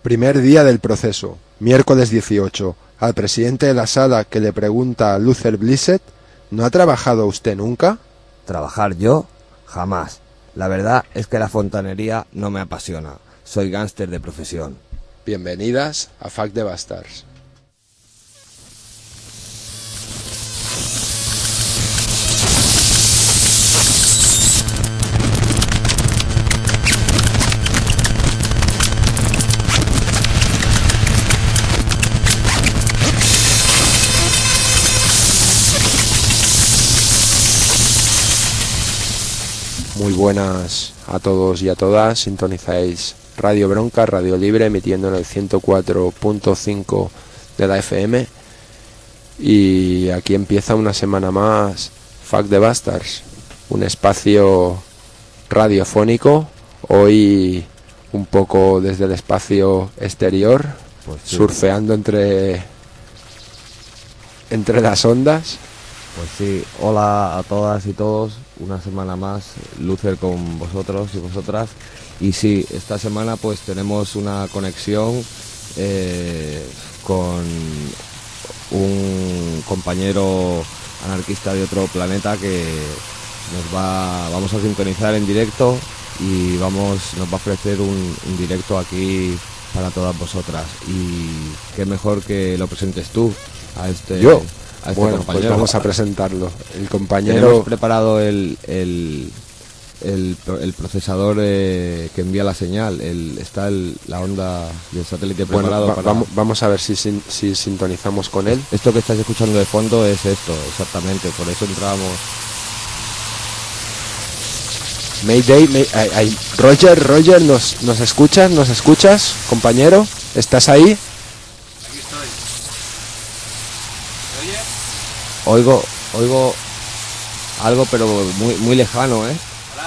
Primer día del proceso, miércoles 18. Al presidente de la sala que le pregunta a Luther Blissett: ¿no ha trabajado usted nunca? ¿Trabajar yo? Jamás. La verdad es que la fontanería no me apasiona. Soy gángster de profesión. Bienvenidas a Fuck the Bastards. Muy buenas a todos y a todas. Sintonizáis Radio Bronca, Radio Libre, emitiendo en el 104.5 de la FM. Y aquí empieza una semana más Fuck the Bastards, un espacio radiofónico. Hoy un poco desde el espacio exterior, Pues sí. surfeando entre las ondas. Pues sí, hola a todas y todos, una semana más, Luther con vosotros y vosotras. Y sí, esta semana pues tenemos una conexión con un compañero anarquista de otro planeta que vamos a sintonizar en directo y nos va a ofrecer un directo aquí para todas vosotras. Y qué mejor que lo presentes tú a este... Yo. A este Bueno, compañero. pues vamos a presentarlo. El compañero... Tenemos preparado el procesador que envía la señal. Está la onda del satélite preparado para... Vamos a ver si sintonizamos con él. Esto que estás escuchando de fondo es esto, exactamente. Por eso entramos... Mayday, Roger, ¿nos escuchas, compañero? ¿Estás ahí? Oigo algo, pero muy lejano, ¿eh?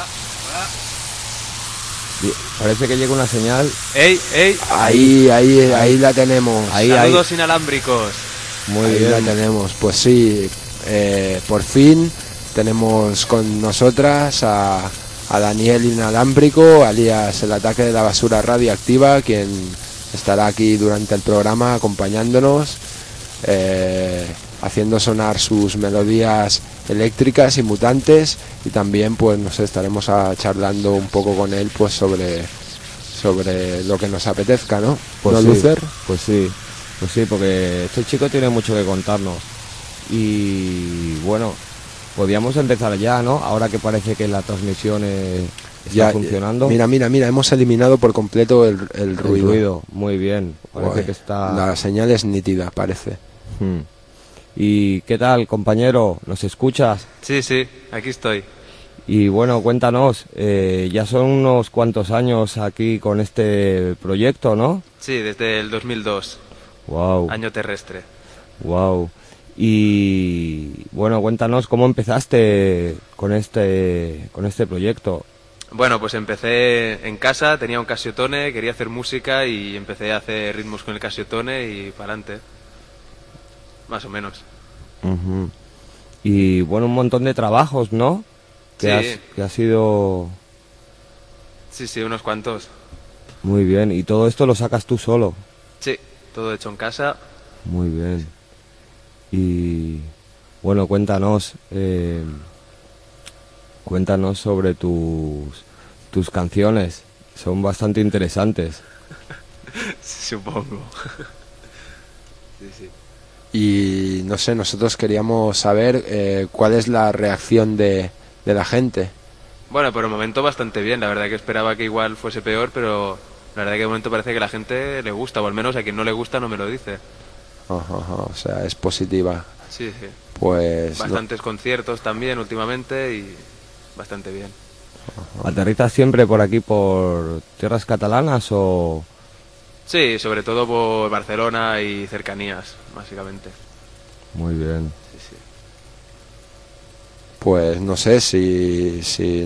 Hola. Parece que llega una señal. ¡Ey! Ahí la tenemos. Saludos inalámbricos. Muy Ahí bien. la tenemos. Pues sí, por fin tenemos con nosotras a Daniel Inalámbrico, alias el ataque de la basura radioactiva, quien estará aquí durante el programa acompañándonos, haciendo sonar sus melodías eléctricas y mutantes, y también pues estaremos charlando un poco con él pues sobre lo que nos apetezca, ¿no? Pues ¿No, sí, Luther? Pues sí, porque este chico tiene mucho que contarnos. Y bueno, podríamos empezar ya, ¿no? Ahora que parece que la transmisión está funcionando. Mira, hemos eliminado por completo el ruido. Muy bien, parece Guay. que está... La señal es nítida, parece. ¿Y qué tal, compañero? ¿Nos escuchas? Sí, aquí estoy. Y bueno, cuéntanos, ya son unos cuantos años aquí con este proyecto, ¿no? Sí, desde el 2002. Wow. Año terrestre. Wow. Y bueno, cuéntanos cómo empezaste con este proyecto. Bueno, pues empecé en casa, tenía un Casiotone, quería hacer música y empecé a hacer ritmos con el Casiotone y para adelante. Más o menos. Uh-huh. Y bueno, un montón de trabajos, ¿no? Que ha sido... Sí, unos cuantos. Muy bien, y todo esto lo sacas tú solo. Sí, todo hecho en casa. Muy bien. Y bueno, cuéntanos sobre tus canciones. Son bastante interesantes. Supongo. Sí. Y no sé, nosotros queríamos saber cuál es la reacción de la gente. Bueno, por el momento bastante bien. La verdad que esperaba que igual fuese peor, pero la verdad que de momento parece que a la gente le gusta, o al menos a quien no le gusta no me lo dice. Ajá, o sea, es positiva. Sí. Pues bastantes conciertos también últimamente y bastante bien. ¿Aterrizas siempre por aquí, por tierras catalanas o...? Sí, sobre todo por Barcelona y cercanías, básicamente. Muy bien. Sí. Pues no sé si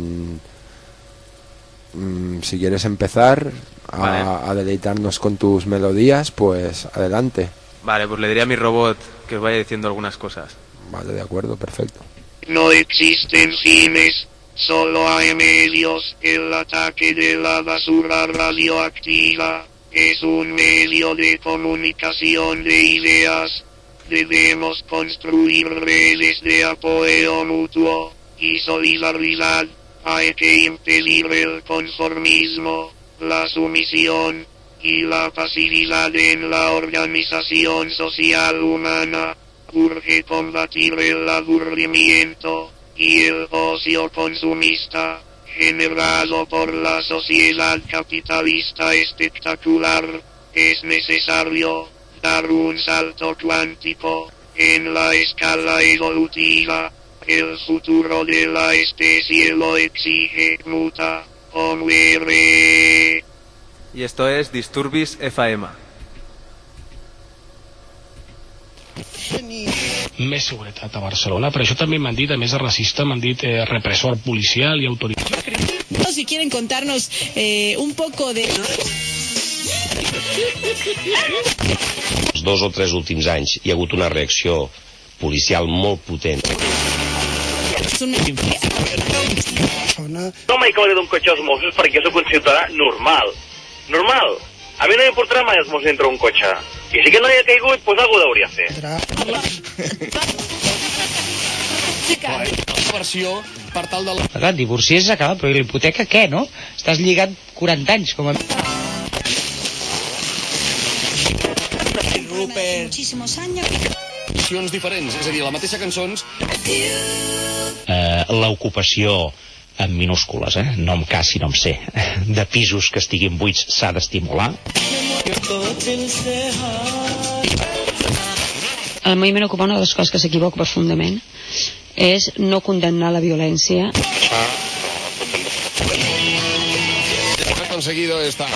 quieres empezar a deleitarnos con tus melodías, pues adelante. Vale, pues le diré a mi robot que os vaya diciendo algunas cosas. Vale, de acuerdo, perfecto. No existen fines, solo hay medios. El ataque de la basura radioactiva. es un medio de comunicación de ideas. Debemos construir redes de apoyo mutuo y solidaridad. Hay que impedir el conformismo, la sumisión y la pasividad en la organización social humana. Urge combatir el aburrimiento y el ocio consumista generado por la sociedad capitalista espectacular. Es necesario dar un salto cuántico en la escala evolutiva. El futuro de la especie lo exige, muta o muere. Y esto es Disturbis FAEMA. Més seguretat a Barcelona, però això també m'han dit, a més de racista, m'han dit repressor policial i autoritari. Si quieren contarnos un poco de... Els 2 o 3 últims anys hi ha hagut una reacció policial molt potent. No mai cauré d'un cotxe als Mossos perquè jo sóc un ciutadà normal. Normal. A mi no m'importarà mai els Mossos dintre un cotxe. I si que no hi ha caigut, doncs algú hauria fer. Versió per tal de... Clar, divorcies acaba, però l'hipoteca què, no? Estàs lligat 40 anys com a... Rupert. diferents, és a dir, la mateixa cançons... L'ocupació en minúscules, no amb K sinó amb C, de pisos que estiguin buits s'ha d'estimular. El moviment Ocupar, una de les coses que s'equivoca profundament és no condemnar la violència. Conseguido está.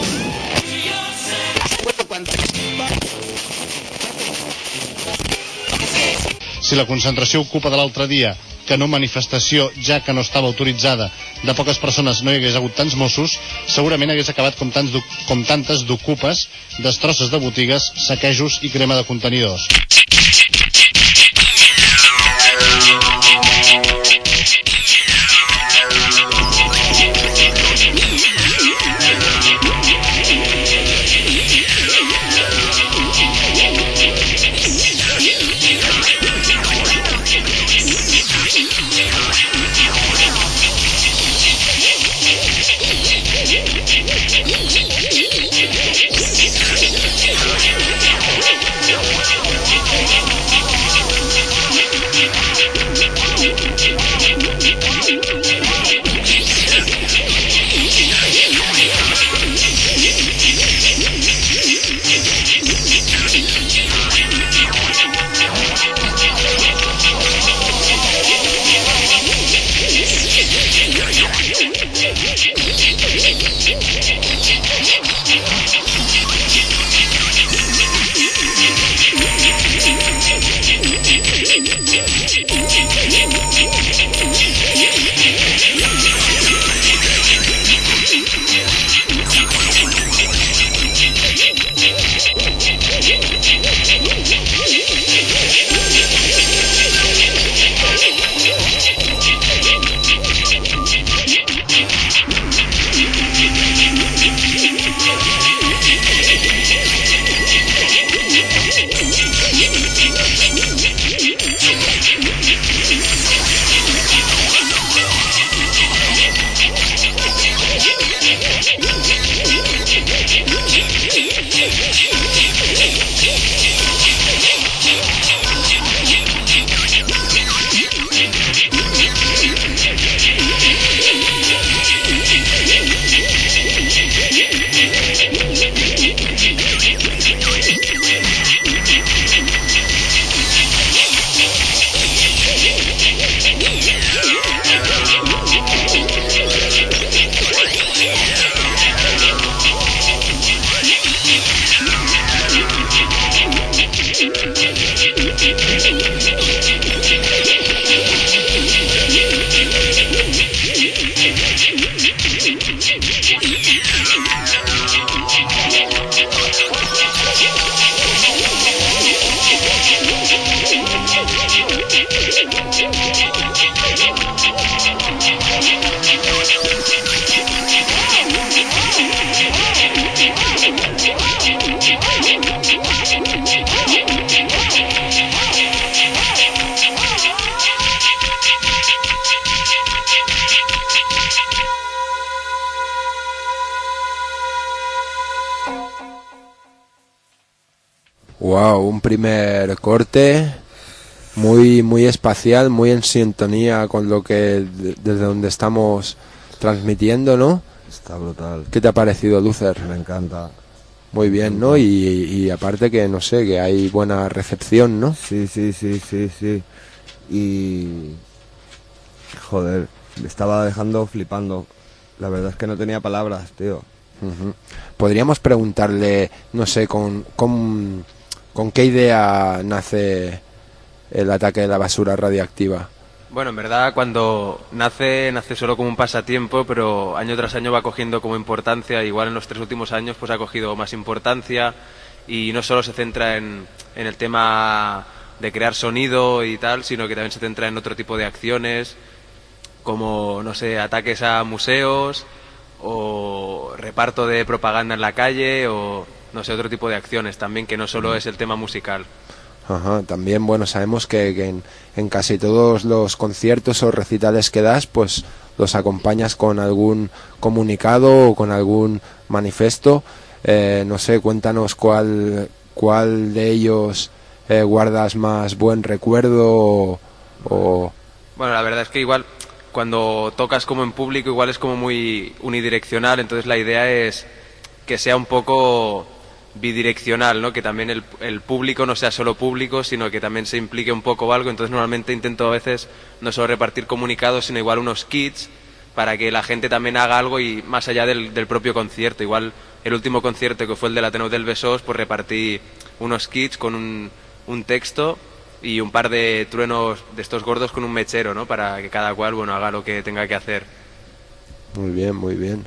Si la concentració ocupa de l'altre dia, que no manifestació, ja que no estava autoritzada, de poques persones no hi hagués hagut tants Mossos, segurament hagués acabat com tantes d'ocupes, destrosses de botigues, saquejos i crema de contenidors. Wow, un primer corte muy espacial, muy en sintonía con lo que desde donde estamos transmitiendo, ¿no? Está brutal. ¿Qué te ha parecido, Luther? Me encanta. Muy bien, ¿no? Y aparte que, no sé, que hay buena recepción, ¿no? Sí. Y... joder, me estaba dejando flipando. La verdad es que no tenía palabras, tío. Uh-huh. Podríamos preguntarle, no sé, con qué idea nace el ataque de la basura radiactiva. Bueno, en verdad cuando nace solo como un pasatiempo, pero año tras año va cogiendo como importancia. Igual en los 3 últimos años pues ha cogido más importancia y no solo se centra en el tema de crear sonido y tal, sino que también se centra en otro tipo de acciones, como, no sé, ataques a museos o reparto de propaganda en la calle o, no sé, otro tipo de acciones también, que no solo es el tema musical. Ajá, también, bueno, sabemos que en casi todos los conciertos o recitales que das, pues los acompañas con algún comunicado o con algún manifiesto. No sé, cuéntanos cuál de ellos guardas más buen recuerdo o... Bueno, la verdad es que igual cuando tocas como en público igual es como muy unidireccional, entonces la idea es que sea un poco bidireccional, ¿no? Que también el público no sea solo público, sino que también se implique un poco o algo. Entonces normalmente intento a veces no solo repartir comunicados, sino igual unos kits para que la gente también haga algo y más allá del propio concierto. Igual el último concierto, que fue el del Ateneu del Besós, pues repartí unos kits con un texto y un par de truenos de estos gordos con un mechero, ¿no? Para que cada cual, bueno, haga lo que tenga que hacer. Muy bien, muy bien.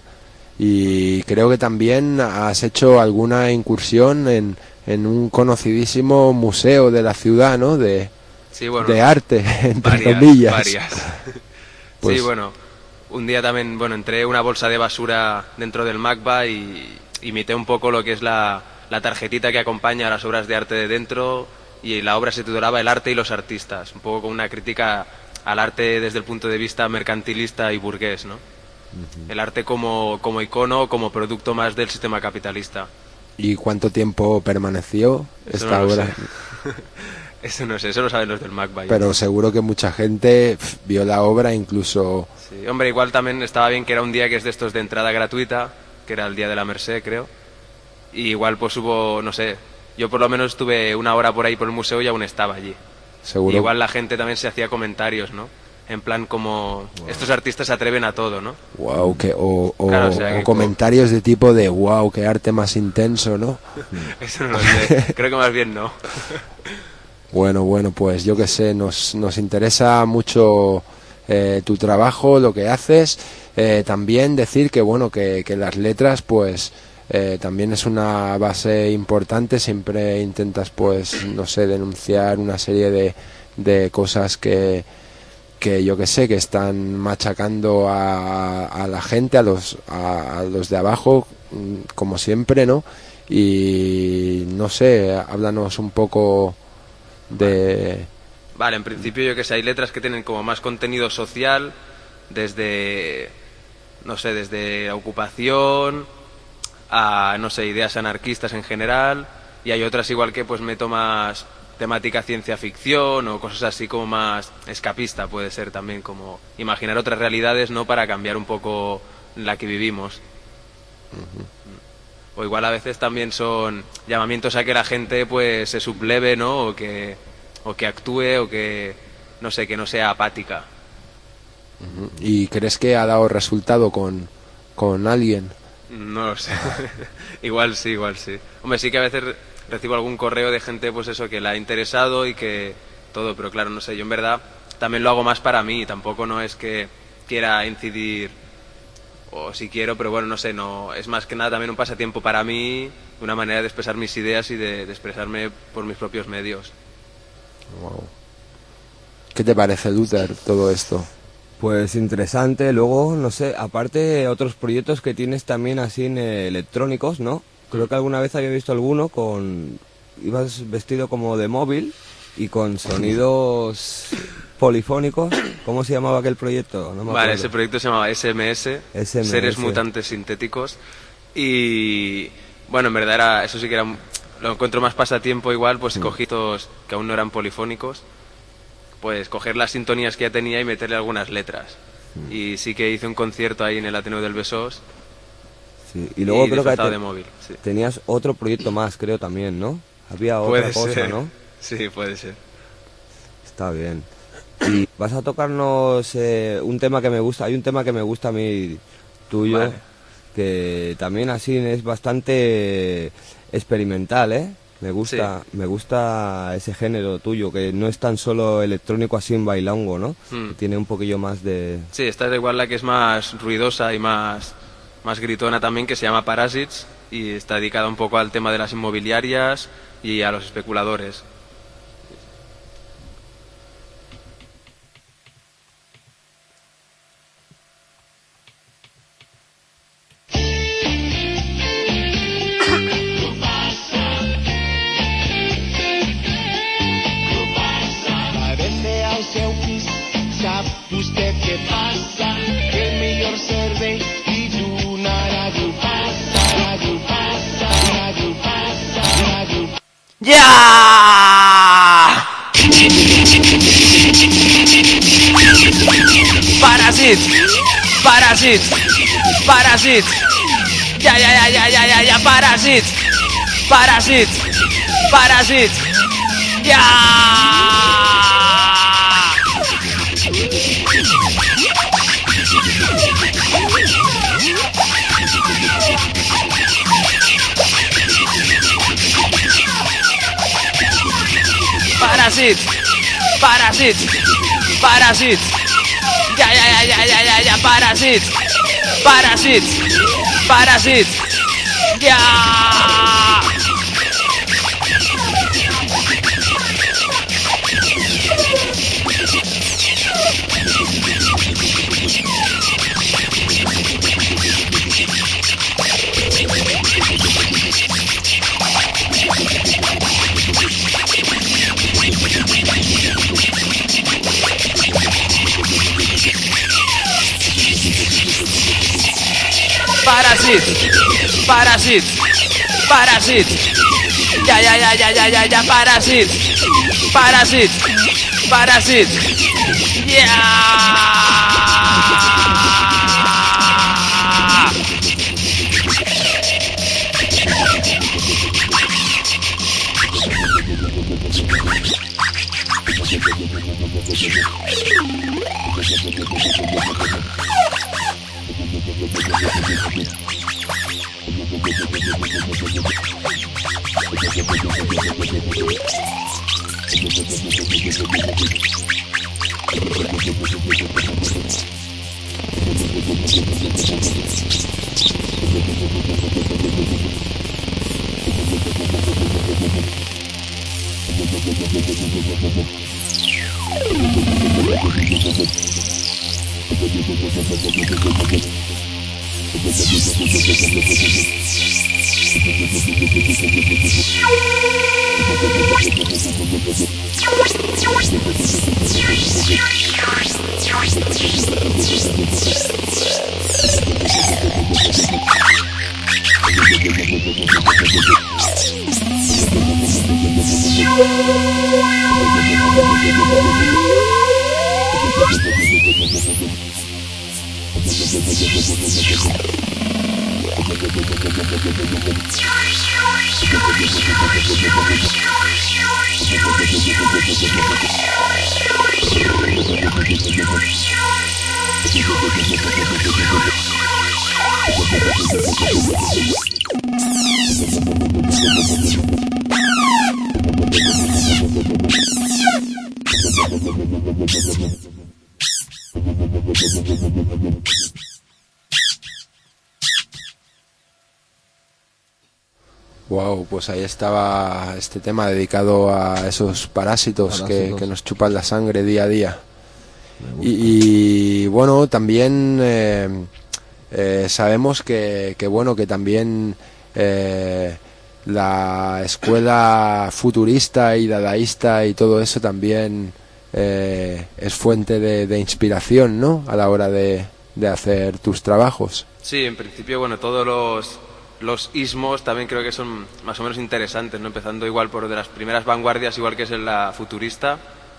Y creo que también has hecho alguna incursión en un conocidísimo museo de la ciudad, ¿no? Sí, bueno, de arte, entre comillas. Varias. Pues, sí, bueno, un día también, bueno, entré una bolsa de basura dentro del MACBA y imité un poco lo que es la tarjetita que acompaña a las obras de arte de dentro, y la obra se titulaba El arte y los artistas, un poco con una crítica al arte desde el punto de vista mercantilista y burgués, ¿no? Uh-huh. El arte como icono, como producto más del sistema capitalista. ¿Y cuánto tiempo permaneció esta obra? Eso no sé, eso lo saben los del MACBA. Pero seguro que mucha gente vio la obra incluso... Sí, hombre, igual también estaba bien que era un día que es de estos de entrada gratuita, que era el día de la Merced, creo. Y igual pues hubo, no sé, yo por lo menos estuve una hora por ahí por el museo y aún estaba allí. Seguro. Y igual la gente también se hacía comentarios, ¿no? En plan como, estos artistas se atreven a todo, ¿no? Wow, claro, o comentarios de tipo de wow, qué arte más intenso, ¿no? Eso no lo sé, creo que más bien no. Bueno, pues yo qué sé, nos interesa mucho tu trabajo, lo que haces. También decir que bueno, que las letras pues también es una base importante. Siempre intentas pues, no sé, denunciar una serie de cosas que yo que sé, que están machacando a la gente, a los de abajo, como siempre, ¿no? Y no sé, háblanos un poco de... Vale, en principio yo que sé, hay letras que tienen como más contenido social, desde, no sé, desde la ocupación a, no sé, ideas anarquistas en general, y hay otras igual que pues meto más temática ciencia ficción o cosas así como más escapista, puede ser también, como imaginar otras realidades, ¿no? Para cambiar un poco la que vivimos. Uh-huh. O igual a veces también son llamamientos a que la gente pues se subleve, ¿no? O que actúe, o que, no sé, que no sea apática. Uh-huh. ¿Y crees que ha dado resultado con alguien? No lo sé. Igual sí. Hombre, sí que a veces recibo algún correo de gente, pues eso, que le ha interesado y que todo, pero claro, no sé, yo en verdad también lo hago más para mí, tampoco no es que quiera incidir, o si quiero, pero bueno, no sé, no, es más que nada también un pasatiempo para mí, una manera de expresar mis ideas y de expresarme por mis propios medios. Wow. ¿Qué te parece, Luther, todo esto? Pues interesante. Luego, no sé, aparte otros proyectos que tienes también así electrónicos, ¿no? Creo que alguna vez había visto alguno ibas vestido como de móvil y con sonidos polifónicos. ¿Cómo se llamaba aquel proyecto? No me acuerdo. Ese proyecto se llamaba SMS, Seres Mutantes Sintéticos. Y bueno, en verdad eso sí que era lo encuentro más pasatiempo igual, pues cogidos que aún no eran polifónicos, pues coger las sintonías que ya tenía y meterle algunas letras. Y sí que hice un concierto ahí en el Ateneo del Besós. Sí. Y luego creo que de móvil, sí. Tenías otro proyecto más, creo también, ¿no? Había otra Puede cosa, ser. ¿no? Sí, puede ser. Está bien. Y vas a tocarnos un tema que me gusta, hay un tema que me gusta a mí tuyo, vale, que también así es bastante experimental, ¿eh? Me gusta ese género tuyo, que no es tan solo electrónico así en bailongo, ¿no? Que tiene un poquillo más de... Sí, esta es igual la que es más ruidosa y más gritona también, que se llama Parasites, y está dedicada un poco al tema de las inmobiliarias y a los especuladores. Vostè què passa? Que el millor servei i donarà Ràdio Passa, Ràdio Passa, Ràdio Passa, Ràdio Passa. Ja! Paràsits! Paràsits! Paràsits! Ja, paràsits! Paràsits! Paràsits! Ja! Paràsits! Paràsits! Paràsits! Ja, paràsits! Paràsits! Paràsits! Ja! Paràsits! Paràsits! Paràsits! Ja, paràsits! Paràsits! Paràsits! Ja! Wow, pues ahí estaba este tema dedicado a esos parásitos que nos chupan la sangre día a día. Y bueno, también sabemos que bueno, que también la escuela futurista y dadaísta y todo eso también es fuente de inspiración, ¿no? A la hora de hacer tus trabajos. Sí, en principio, bueno, todos los ismos también creo que son más o menos interesantes, ¿no? Empezando igual por de las primeras vanguardias, igual que es en la futurista,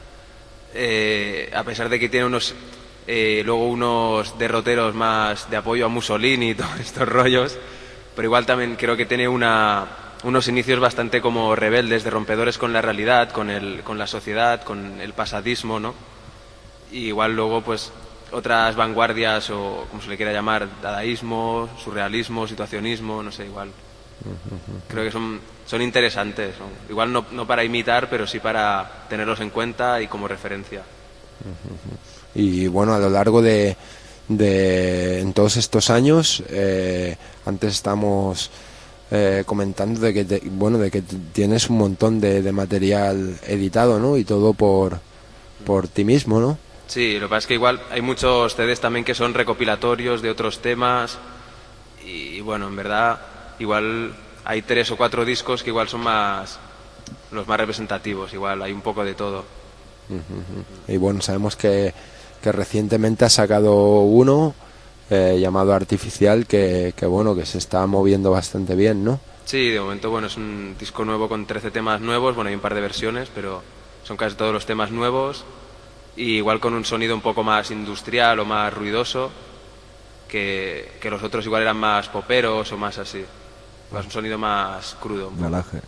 a pesar de que tiene luego unos derroteros más de apoyo a Mussolini y todos estos rollos, pero igual también creo que tiene unos inicios bastante como rebeldes, de rompedores con la realidad, con la sociedad, con el pasadismo, ¿no? Y igual luego pues otras vanguardias, o como se le quiera llamar, dadaísmo, surrealismo, situacionismo, no sé, igual. Creo que son interesantes, ¿no? Igual no para imitar, pero sí para tenerlos en cuenta y como referencia. Y bueno, a lo largo de en todos estos años, antes estamos comentando de que tienes un montón de material editado, ¿no? Y todo por ti mismo, ¿no? Sí, lo que pasa es que igual hay muchos CDs también que son recopilatorios de otros temas y bueno, en verdad igual hay 3 o 4 discos que igual son los más representativos, igual hay un poco de todo. Y bueno, sabemos que recientemente ha sacado uno llamado Artificial que bueno, que se está moviendo bastante bien, ¿no? Sí, de momento bueno, es un disco nuevo con 13 temas nuevos, bueno, hay un par de versiones, pero son casi todos los temas nuevos. Y igual con un sonido un poco más industrial o más ruidoso, que los otros igual eran más poperos o más así. Más un sonido más crudo. Galaje.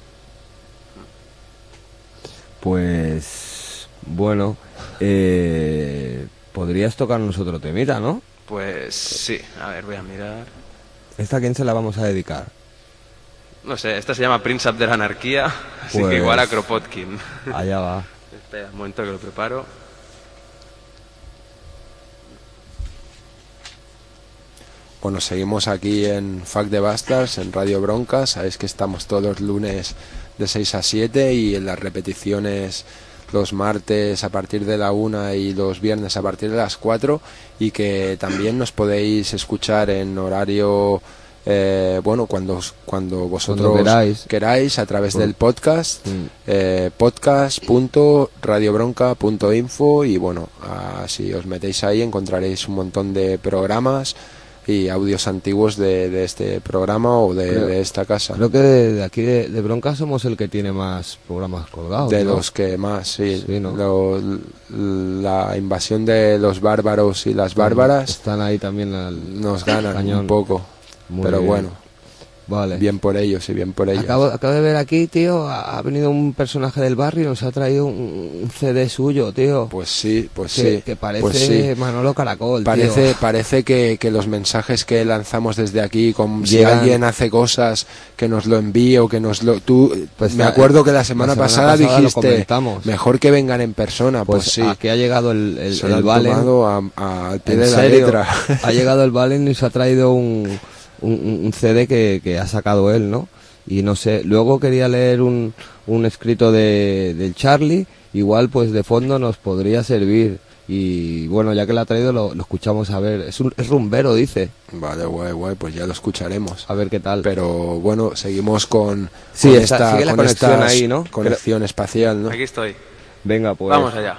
Pues bueno, podrías tocarnos otro temita, ¿no? Pues sí, a ver, voy a mirar. ¿Esta a quién se la vamos a dedicar? No sé, esta se llama Príncipe de la Anarquía, así pues, que igual a Kropotkin. Allá va. Espera un momento que lo preparo. Bueno, seguimos aquí en Fuck the Bastards, en Radio Bronca. Sabéis que estamos todos los lunes de 6 a 7 y en las repeticiones los martes a partir de la 1 y los viernes a partir de las 4, y que también nos podéis escuchar en horario, bueno, cuando vosotros queráis a través del podcast, podcast.radiobronca.info, y bueno, si os metéis ahí encontraréis un montón de programas y audios antiguos de este programa o de esta casa. Creo que de aquí de Bronca somos el que tiene más programas colgados. De ¿no? los que más, sí. ¿no? La invasión de los bárbaros y las bárbaras están ahí también nos ganan cañón. Un poco. Muy pero bien. Bueno. Vale. Bien por ellos y bien por ellos. Acabo de ver aquí, tío, ha venido un personaje del barrio y nos ha traído un CD suyo, tío. Pues sí. Que parece Manolo Caracol, tío. Parece que los mensajes que lanzamos desde aquí, como si alguien hace cosas, que nos lo envíe o que nos lo... Pues me acuerdo que la semana pasada dijiste, mejor que vengan en persona. Pues sí. Aquí ha llegado el Valen. Al pie de la letra. Ha llegado el Valen y nos ha traído un CD que ha sacado él, ¿no? Y no sé, luego quería leer un escrito del Charlie, igual pues de fondo nos podría servir. Y bueno, ya que lo ha traído lo escuchamos a ver. Es rumbero, dice. Vale, guay, pues ya lo escucharemos. A ver qué tal. Pero bueno, seguimos con esta conexión ahí, ¿no? Conexión espacial, ¿no? Aquí estoy. Venga, pues. Vamos allá.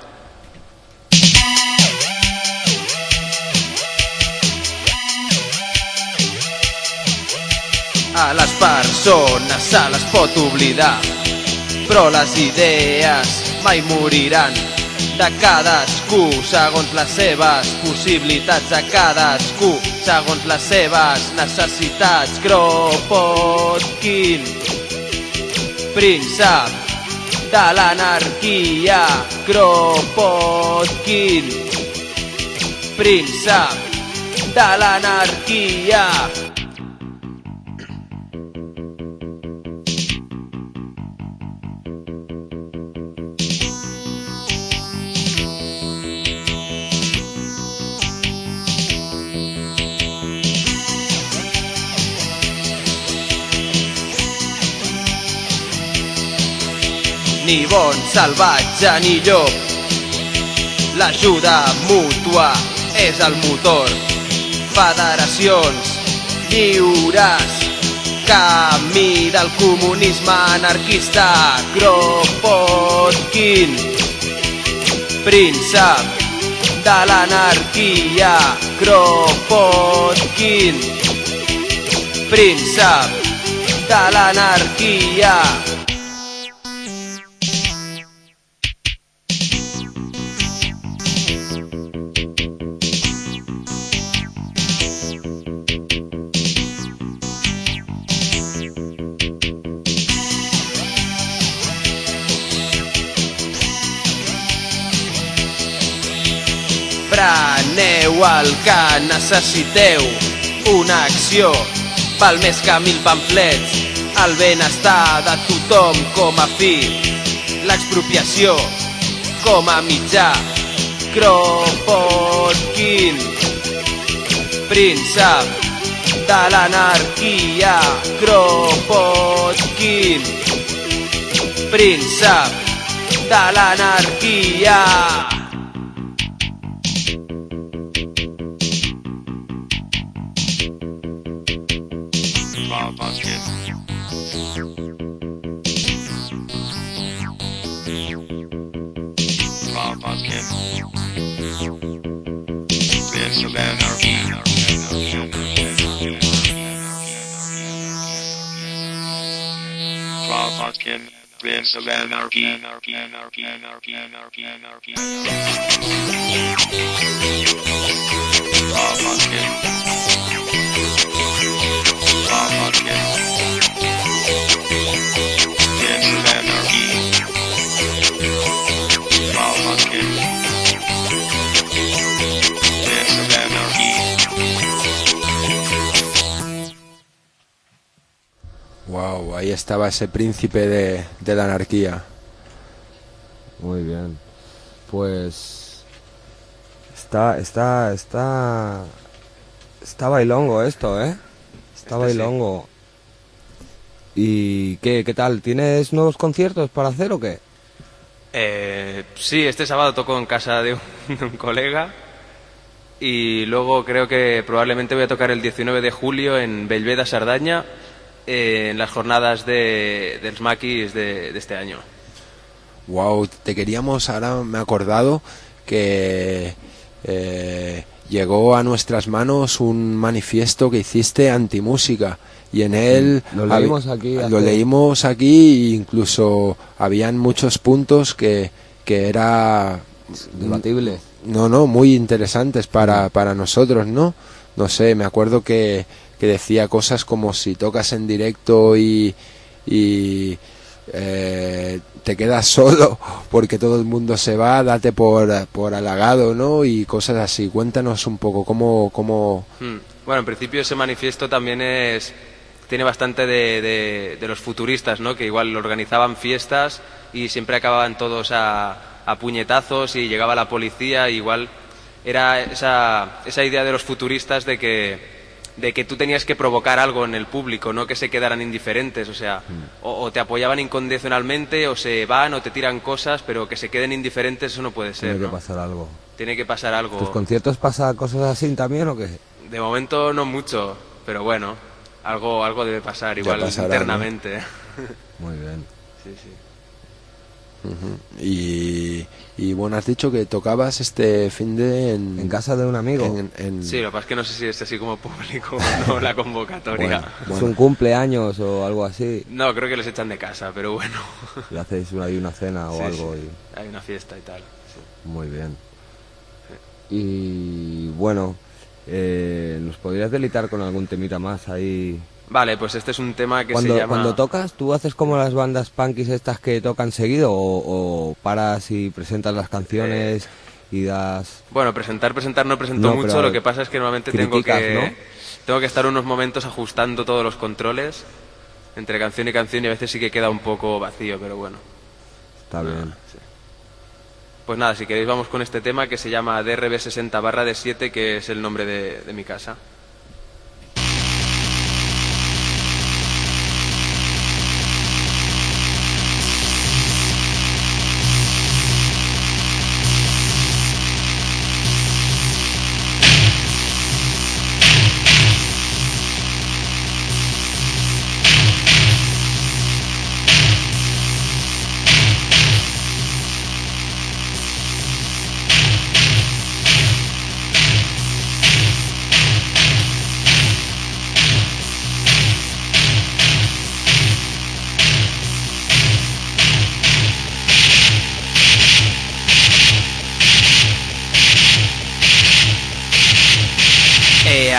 A les persones se les pot oblidar, però les idees mai moriran. De cadascú segons les seves possibilitats, de cadascú segons les seves necessitats. Kropotkin, príncep de l'anarquia. Kropotkin, príncep de l'anarquia. Ni bon salvatge ni llop, l'ajuda mútua és el motor. Federacions lliures, camí del comunisme anarquista. Kropotkin, príncep de l'anarquia. Kropotkin, príncep de l'anarquia. Preneu el que necessiteu, una acció val més que 1000 pamflets, el benestar de tothom com a fi, l'expropiació com a mitjà. Kropotkin, príncep de l'anarquia. Kropotkin, príncep de l'anarquia. Prince of Anarchy. Wow, ahí estaba ese príncipe de la anarquía. Muy bien. Pues está bailongo esto, ¿eh? Está bailongo. ¿Y qué tal? ¿Tienes nuevos conciertos para hacer o qué? Sí, este sábado toco en casa de un colega y luego creo que probablemente voy a tocar el 19 de julio en Bellveda, Sardaña, en las jornadas del Smaquis de este año. Wow, te queríamos, ahora me he acordado que llegó a nuestras manos un manifiesto que hiciste antimúsica y en él lo leímos aquí e incluso habían muchos puntos que era debatible. No, muy interesantes para nosotros, ¿no? No sé, me acuerdo que decía cosas como si tocas en directo y te quedas solo porque todo el mundo se va, date por halagado, ¿no? Y cosas así. Cuéntanos un poco cómo... Bueno, en principio ese manifiesto también tiene bastante de los futuristas, ¿no? Que igual organizaban fiestas y siempre acababan todos a puñetazos y llegaba la policía. Igual era esa idea de los futuristas de que tú tenías que provocar algo en el público, no que se quedaran indiferentes, o sea, o te apoyaban incondicionalmente, o se van, o te tiran cosas, pero que se queden indiferentes, eso no puede ser. Tiene que pasar algo. Tiene que pasar algo. ¿Tus conciertos pasa cosas así también o qué? De momento no mucho, pero bueno, algo debe pasar, igual pasará, internamente. ¿No? Muy bien. Sí, sí. Y bueno, has dicho que tocabas este fin de en casa de un amigo. Sí, lo que pasa es que no sé si es así como público o no la convocatoria. Bueno. ¿Es un cumpleaños o algo así? No, creo que les echan de casa, pero bueno. ¿Le hacéis ahí una cena o algo? Sí. Hay una fiesta y tal. Sí. Muy bien. Sí. Y bueno, ¿nos podrías deleitar con algún temita más ahí? Vale, pues este es un tema que se llama... Cuando tocas, ¿tú haces como las bandas punkis estas que tocan seguido o paras y presentas las canciones y das...? Bueno, presentar no presento mucho, lo que pasa es que normalmente tengo que estar unos momentos ajustando todos los controles entre canción y canción y a veces sí que queda un poco vacío, pero bueno. Está bien. Sí. Pues nada, si queréis vamos con este tema que se llama DRB 60/D7, que es el nombre de mi casa.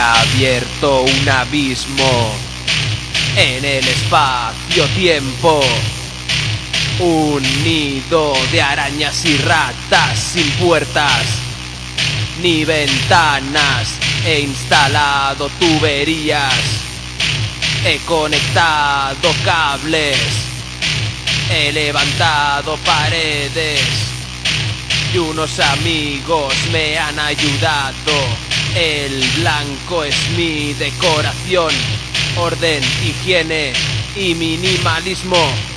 ha abierto un abismo en el espacio-tiempo. Un nido de arañas y ratas sin puertas ni ventanas. He instalado tuberías, he conectado cables, he levantado paredes y unos amigos me han ayudado. El blanco es mi decoración, orden, higiene y minimalismo.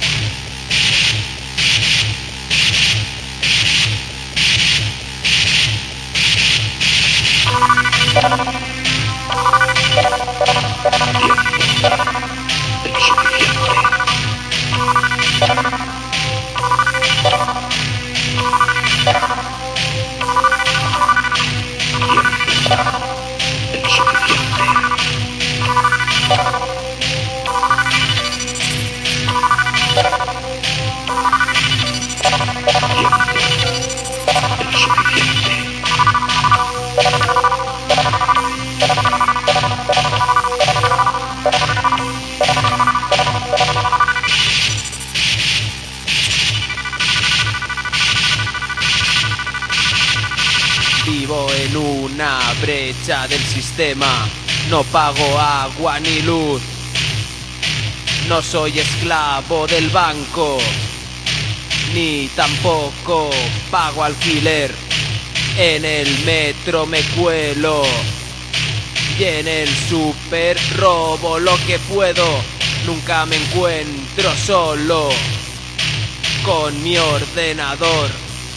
Vivo en una brecha del sistema, no pago agua ni luz, no soy esclavo del banco, ni tampoco pago alquiler. En el metro me cuelo y en el súper robo lo que puedo. Nunca me encuentro solo con mi ordenador.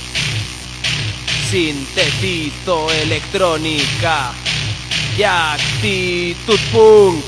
Sintetizo electrónica y actitud punk.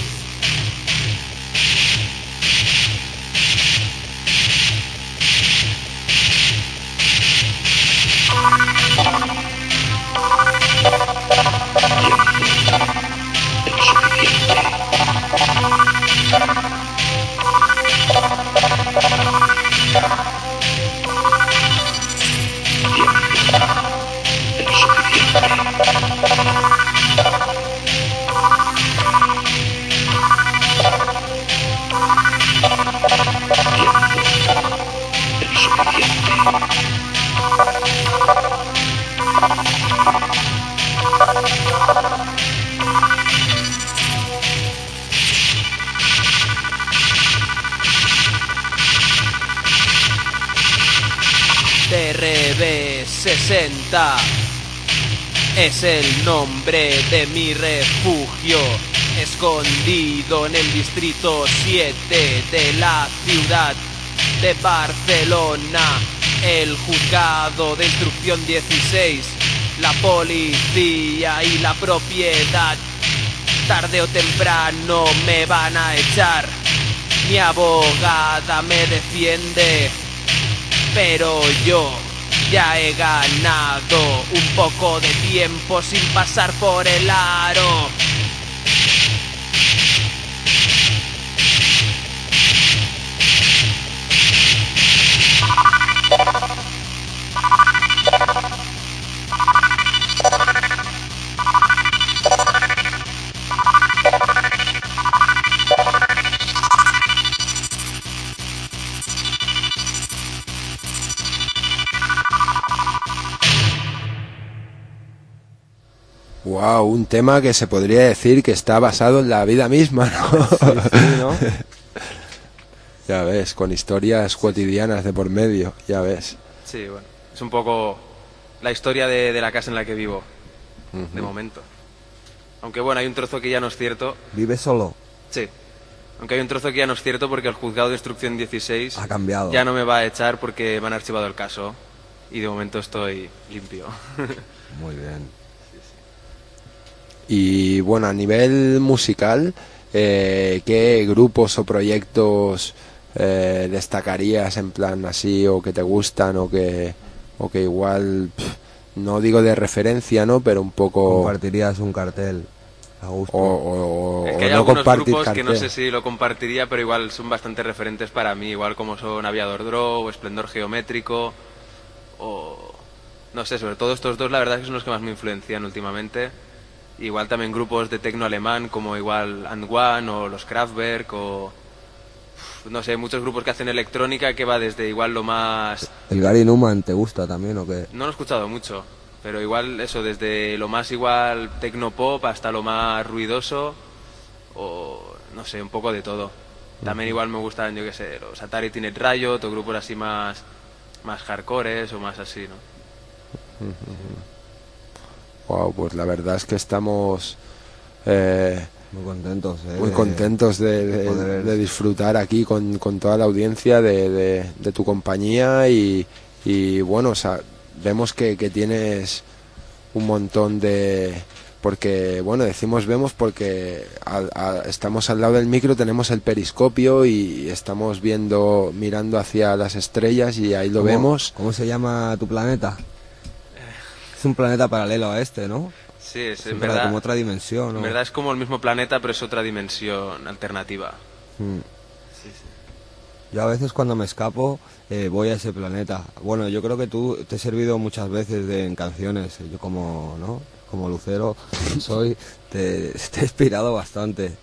TRB-60 es el nombre de mi refugio, escondido en el distrito 7 de la ciudad de Barcelona. El juzgado de instrucción 16, la policía y la propiedad, tarde o temprano me van a echar. Mi abogada me defiende, pero yo ya he ganado un poco de tiempo sin pasar por el aro. Wow, un tema que se podría decir que está basado en la vida misma, ¿no? Sí, ¿no? Ya ves, con historias cotidianas de por medio, ya ves. Sí, bueno, es un poco la historia de la casa en la que vivo, de momento. Aunque bueno, hay un trozo que ya no es cierto. ¿Vive solo? Sí. Aunque hay un trozo que ya no es cierto porque el juzgado de instrucción 16 ha cambiado. Ya no me va a echar porque me han archivado el caso y de momento estoy limpio. Muy bien. Y bueno, a nivel musical, ¿qué grupos o proyectos destacarías en plan así, o que te gustan, o que igual, no digo de referencia, ¿no? Pero un poco... ¿Compartirías un cartel a gusto? Es que hay no algunos compartir grupos cartel. que no sé si lo compartiría, pero igual son bastante referentes para mí, igual como son Aviador Draw o Esplendor Geométrico, o... no sé, sobre todo estos dos la verdad es que son los que más me influencian últimamente. Igual también grupos de tecno alemán como igual And One o los Kraftwerk o no sé, muchos grupos que hacen electrónica que va desde igual lo más... ¿El Gary Numan te gusta también o qué? No lo he escuchado mucho, pero igual eso, desde lo más igual tecno-pop hasta lo más ruidoso o no sé, un poco de todo. También igual me gustan, yo qué sé, los Atari Teenage Riot o grupos así más hardcores o más así, ¿no? Wow, pues la verdad es que estamos muy contentos, muy contentos de disfrutar aquí con toda la audiencia de tu compañía y bueno, o sea, vemos que tienes un montón de... Porque, bueno, decimos vemos porque estamos al lado del micro, tenemos el periscopio y estamos mirando hacia las estrellas y ahí lo vemos. ¿Cómo se llama tu planeta? Es un planeta paralelo a este, ¿no? Sí, es en verdad. Como otra dimensión, ¿no? En verdad es como el mismo planeta, pero es otra dimensión alternativa. Sí. Yo a veces cuando me escapo voy a ese planeta. Bueno, yo creo que tú te has servido muchas veces en canciones. Yo como, ¿no? Como lucero te he inspirado bastante.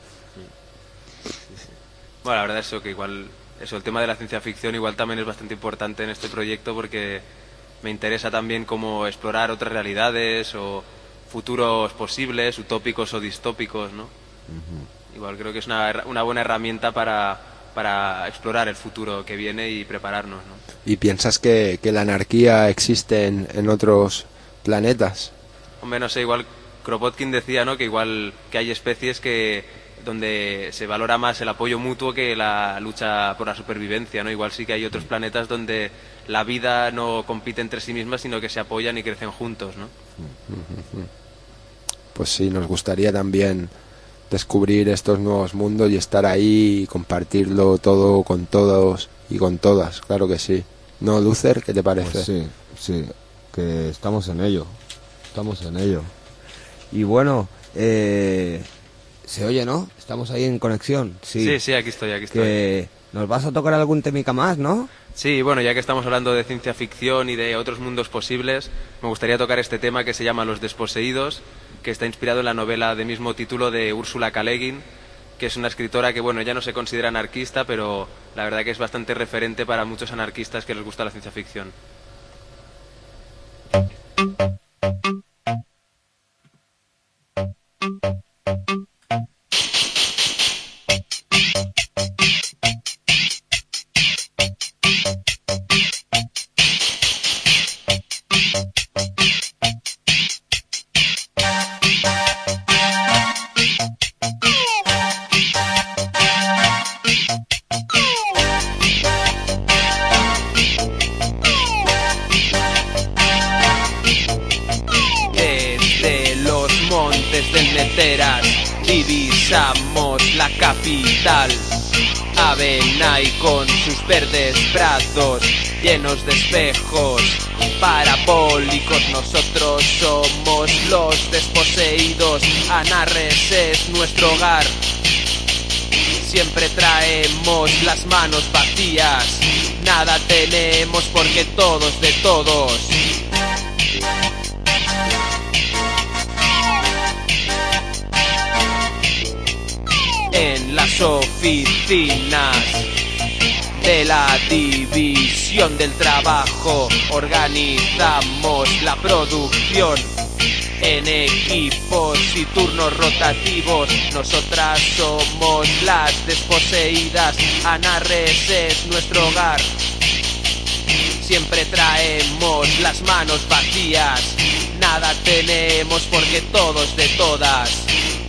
Bueno, la verdad es que igual el tema de la ciencia ficción igual también es bastante importante en este proyecto porque me interesa también cómo explorar otras realidades o futuros posibles, utópicos o distópicos, ¿no? Igual creo que es una buena herramienta para explorar el futuro que viene y prepararnos, ¿no? ¿Y piensas que la anarquía existe en otros planetas? Hombre, no sé, igual Kropotkin decía, ¿no? Que igual que hay especies donde se valora más el apoyo mutuo que la lucha por la supervivencia, ¿no? Igual sí que hay otros planetas donde la vida no compite entre sí mismas, sino que se apoyan y crecen juntos, ¿no? Pues sí, nos gustaría también descubrir estos nuevos mundos y estar ahí y compartirlo todo con todos y con todas, claro que sí. ¿No, Luther? ¿Qué te parece? Pues sí, que estamos en ello. Y bueno, se oye, ¿no? Estamos ahí en conexión. Sí, aquí estoy. ¿Nos vas a tocar algún temica más, no? Sí, bueno, ya que estamos hablando de ciencia ficción y de otros mundos posibles, me gustaría tocar este tema que se llama Los Desposeídos, que está inspirado en la novela de mismo título de Úrsula K. Le Guin, que es una escritora que, bueno, ella no se considera anarquista, pero la verdad que es bastante referente para muchos anarquistas que les gusta la ciencia ficción. Divisamos la capital, Avenay con sus verdes prados llenos de espejos parabólicos. Nosotros somos los desposeídos, Anarres es nuestro hogar. Siempre traemos las manos vacías, nada tenemos porque todos de todos. En las oficinas de la división del trabajo organizamos la producción en equipos y turnos rotativos. Nosotras somos las desposeídas, Anarres es nuestro hogar. Siempre traemos las manos vacías, nada tenemos porque todos de todas.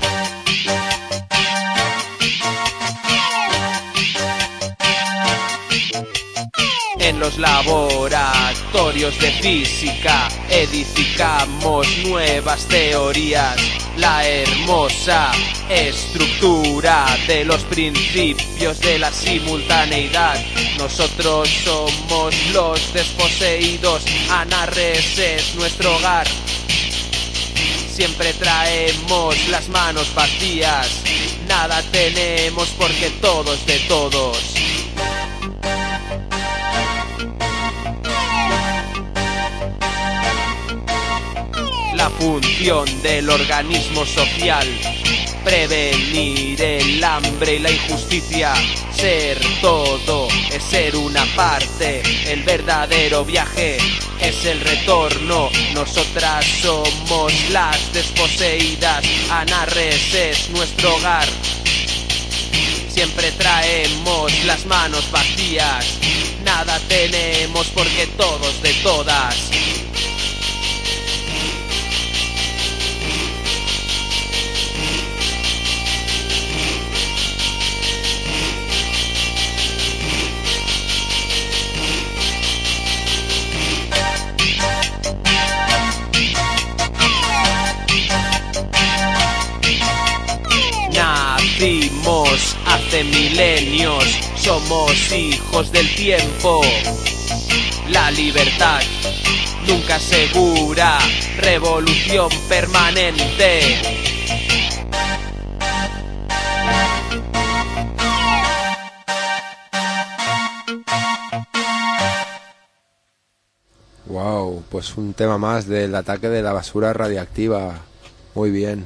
En los laboratorios de física edificamos nuevas teorías, la hermosa estructura de los principios de la simultaneidad. Nosotros somos los desposeídos, Anarres es nuestro hogar. Siempre traemos las manos vacías, nada tenemos porque todos de todos. La la función del organismo social. Prevenir el hambre y la injusticia. Ser todo es ser una parte. El verdadero viaje es el retorno. Nosotras somos las desposeídas. Anarres es nuestro hogar. Siempre traemos las manos vacías. Nada tenemos porque todos de todas. Nacimos hace milenios, somos hijos del tiempo. La libertad nunca segura, revolución permanente. Wow, pues un tema más del ataque de la basura radiactiva. Muy bien.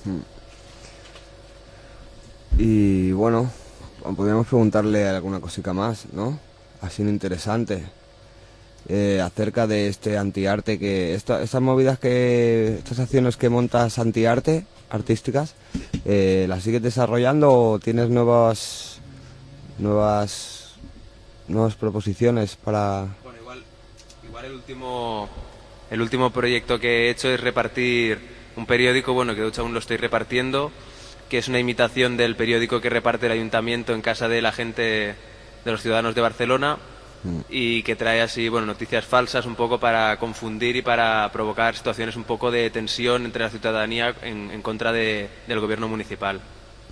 Y bueno, podríamos preguntarle alguna cosita más, ¿no? Así interesante. Acerca de este antiarte, que estas movidas estas acciones que montas antiarte, artísticas, ¿las sigues desarrollando o tienes nuevas proposiciones para...? Bueno, igual el último proyecto que he hecho es repartir un periódico, bueno, que de hecho aún lo estoy repartiendo, que es una imitación del periódico que reparte el ayuntamiento en casa de la gente, de los ciudadanos de Barcelona, y que trae así, bueno, noticias falsas un poco para confundir y para provocar situaciones un poco de tensión entre la ciudadanía en contra del gobierno municipal.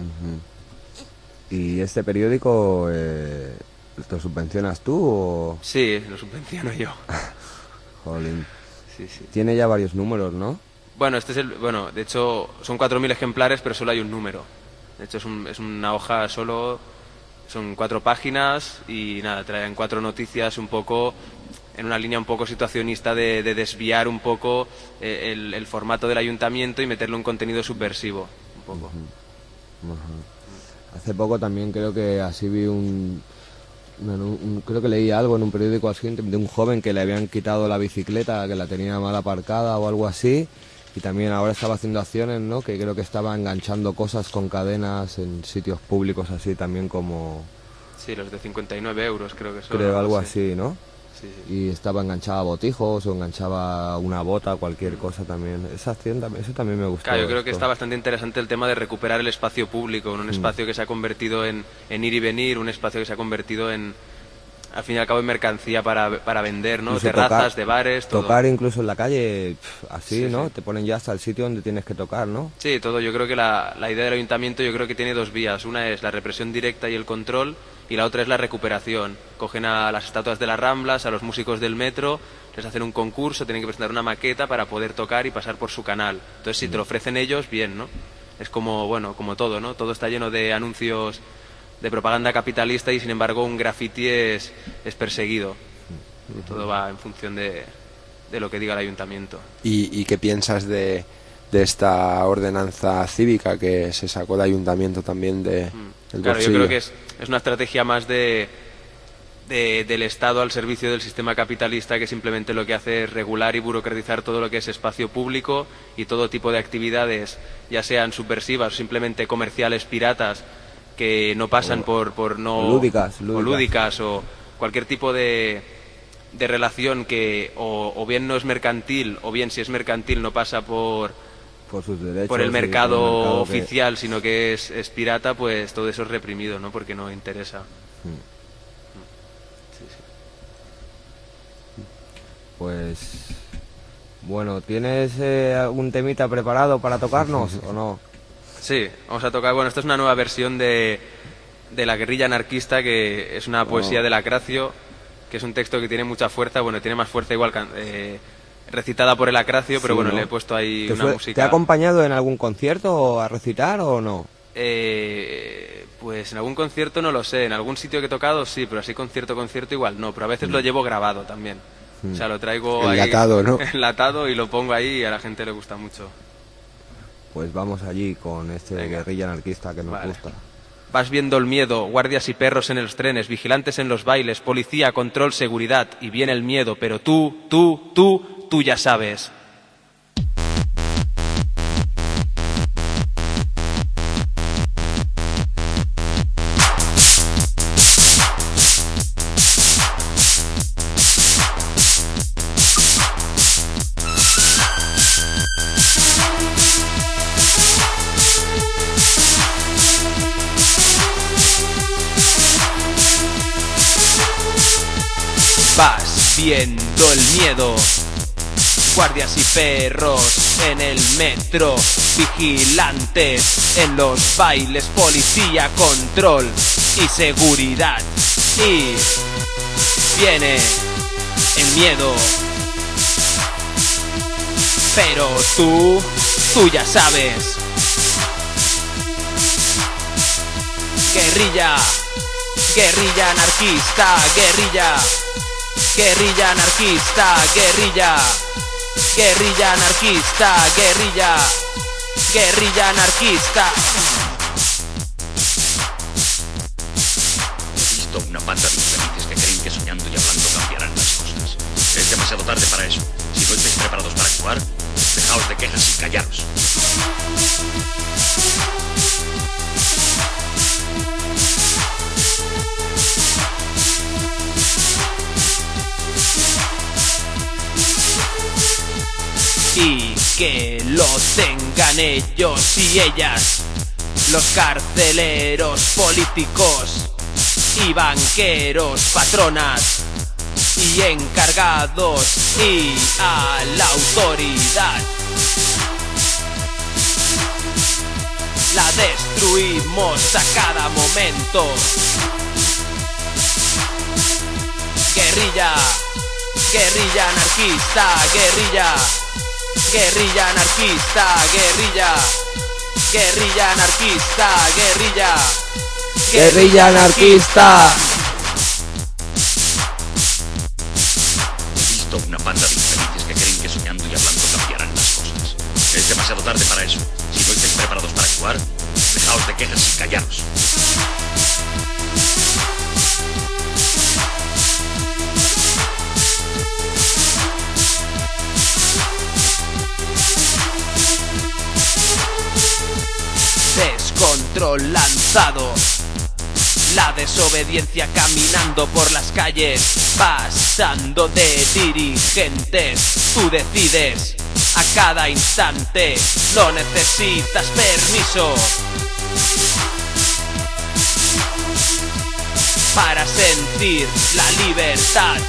¿Y este periódico lo subvencionas tú o...? Sí, lo subvenciono yo. Jolín. Sí. Tiene ya varios números, ¿no? Bueno, de hecho son 4.000 ejemplares, pero solo hay un número. De hecho es una hoja solo, son 4 páginas y nada, traen 4 noticias un poco en una línea un poco situacionista de desviar un poco el formato del ayuntamiento y meterle un contenido subversivo, un poco. Hace poco también creo que así vi creo que leí algo en un periódico así de un joven que le habían quitado la bicicleta, que la tenía mal aparcada o algo así. Y también ahora estaba haciendo acciones, ¿no? Que creo que estaba enganchando cosas con cadenas en sitios públicos así también como... Sí, los de 59 euros creo que son. Creo algo así, ¿no? Sí. Y estaba enganchada a botijos o enganchaba una bota, cualquier cosa también. Esa acción también, eso también me gustó. Claro, yo creo que está bastante interesante el tema de recuperar el espacio público, un espacio que se ha convertido en ir y venir, un espacio que se ha convertido en... al fin y al cabo en mercancía para vender, ¿no? Incluso terrazas, de bares, todo. Tocar incluso en la calle, así, Sí, ¿no? sí. Te ponen ya hasta el sitio donde tienes que tocar, ¿no? Sí, todo. Yo creo que la idea del ayuntamiento yo creo que tiene 2 vías. Una es la represión directa y el control, y la otra es la recuperación. Cogen a las estatuas de las Ramblas, a los músicos del metro, les hacen un concurso, tienen que presentar una maqueta para poder tocar y pasar por su canal. Entonces, si te lo ofrecen ellos, bien, ¿no? Es como, bueno, como todo, ¿no? Todo está lleno de anuncios de propaganda capitalista y sin embargo un graffiti es perseguido. Todo va en función de lo que diga el ayuntamiento. ¿Y qué piensas de esta ordenanza cívica que se sacó el ayuntamiento también del Claro, bolsillo? yo creo que es una estrategia más del Estado al servicio del sistema capitalista, que simplemente lo que hace es regular y burocratizar todo lo que es espacio público y todo tipo de actividades, ya sean subversivas o simplemente comerciales piratas, que no pasan por no... lúdicas o cualquier tipo de relación que o bien no es mercantil, o bien si es mercantil no pasa por sus derechos, por el mercado que... oficial, sino que es pirata, pues todo eso es reprimido, ¿no? Porque no interesa. Pues bueno, ¿tienes algún temita preparado para tocarnos o no? Sí, vamos a tocar, bueno, esta es una nueva versión de La guerrilla anarquista, que es una poesía de Lacracio, que es un texto que tiene mucha fuerza, bueno, tiene más fuerza igual recitada por el Lacracio, pero Sí, bueno, ¿no? le he puesto ahí una música. ¿Te ha acompañado en algún concierto a recitar o no? Pues en algún concierto no lo sé, en algún sitio que he tocado sí, pero así concierto igual no, pero a veces lo llevo grabado también. O sea, lo traigo enlatado, ahí, ¿no? enlatado, y lo pongo ahí y a la gente le gusta mucho. Pues vamos allí con este guerrilla anarquista que nos gusta. Vas viendo el miedo, guardias y perros en los trenes, vigilantes en los bailes, policía, control, seguridad, y viene el miedo, pero tú ya sabes. Vas viendo el miedo, guardias y perros en el metro, vigilantes en los bailes, policía, control y seguridad. Y viene el miedo, pero tú ya sabes. Guerrilla, guerrilla anarquista, guerrilla. Guerrilla anarquista, guerrilla. Guerrilla anarquista, guerrilla. Guerrilla anarquista. He visto una banda de infelices que creen que soñando y hablando cambiarán las cosas. Es demasiado tarde para eso. Si no estáis preparados para actuar, dejaos de quejas y callaros. Y que lo tengan ellos y ellas, los carceleros políticos y banqueros, patronas y encargados, y a la autoridad la destruimos a cada momento. Guerrilla, guerrilla anarquista, guerrilla. Guerrilla anarquista, guerrilla. Guerrilla anarquista, guerrilla. Guerrilla anarquista. He visto una banda de infelices que creen que soñando y hablando cambiarán las cosas. Es demasiado tarde para eso. Si no estáis preparados para actuar, dejaos de quejas y callaros. Descontrol lanzado, la desobediencia caminando por las calles, pasando de dirigentes. Tú decides a cada instante, no necesitas permiso para sentir la libertad.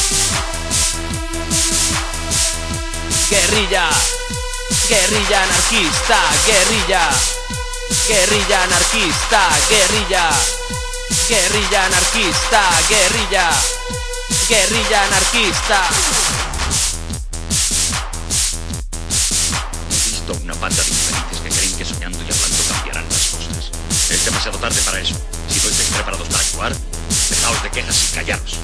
Guerrilla, guerrilla anarquista, guerrilla. Guerrilla anarquista, guerrilla. Guerrilla anarquista, guerrilla. Guerrilla anarquista. He visto una banda de infelices que creen que soñando y hablando cambiarán las cosas. Es demasiado tarde para eso. Si no estáis preparados para actuar, dejaos de quejas y callaros.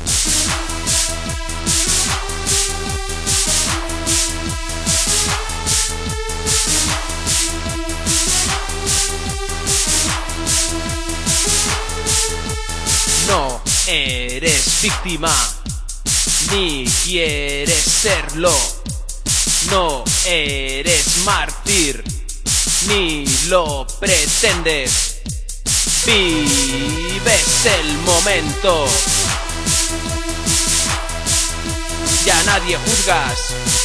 No eres víctima, ni quieres serlo. No eres mártir, ni lo pretendes. Vives el momento. Ya nadie juzgas.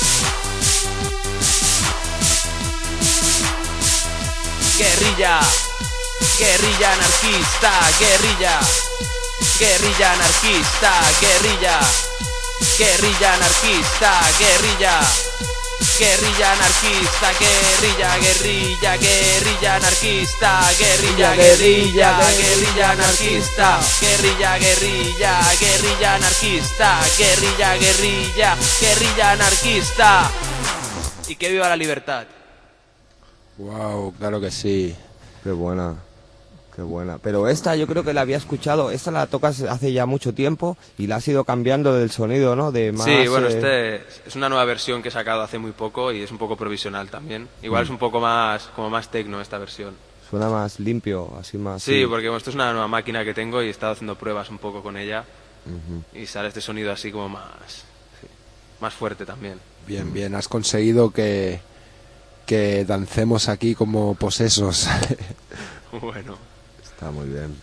Guerrilla, guerrilla anarquista, guerrilla. Guerrilla anarquista, guerrilla. Guerrilla anarquista, guerrilla. Guerrilla anarquista, guerrilla, guerrilla, guerrilla anarquista, guerrilla, guerrilla, guerrilla anarquista, guerrilla, guerrilla, guerrilla anarquista, guerrilla, guerrilla, guerrilla anarquista. Y que viva la libertad. Wow, claro que sí. Qué buena. Qué buena. Pero esta yo creo que la había escuchado, esta la tocas hace ya mucho tiempo y la has ido cambiando del sonido, ¿no? De más, sí, bueno, es una nueva versión que he sacado hace muy poco y es un poco provisional también. Igual es un poco más, como más techno esta versión. Suena más limpio, así más... Sí, porque bueno, esto es una nueva máquina que tengo y he estado haciendo pruebas un poco con ella y sale este sonido así como más fuerte también. Bien, bien, has conseguido que dancemos aquí como posesos. Bueno. Está muy bien.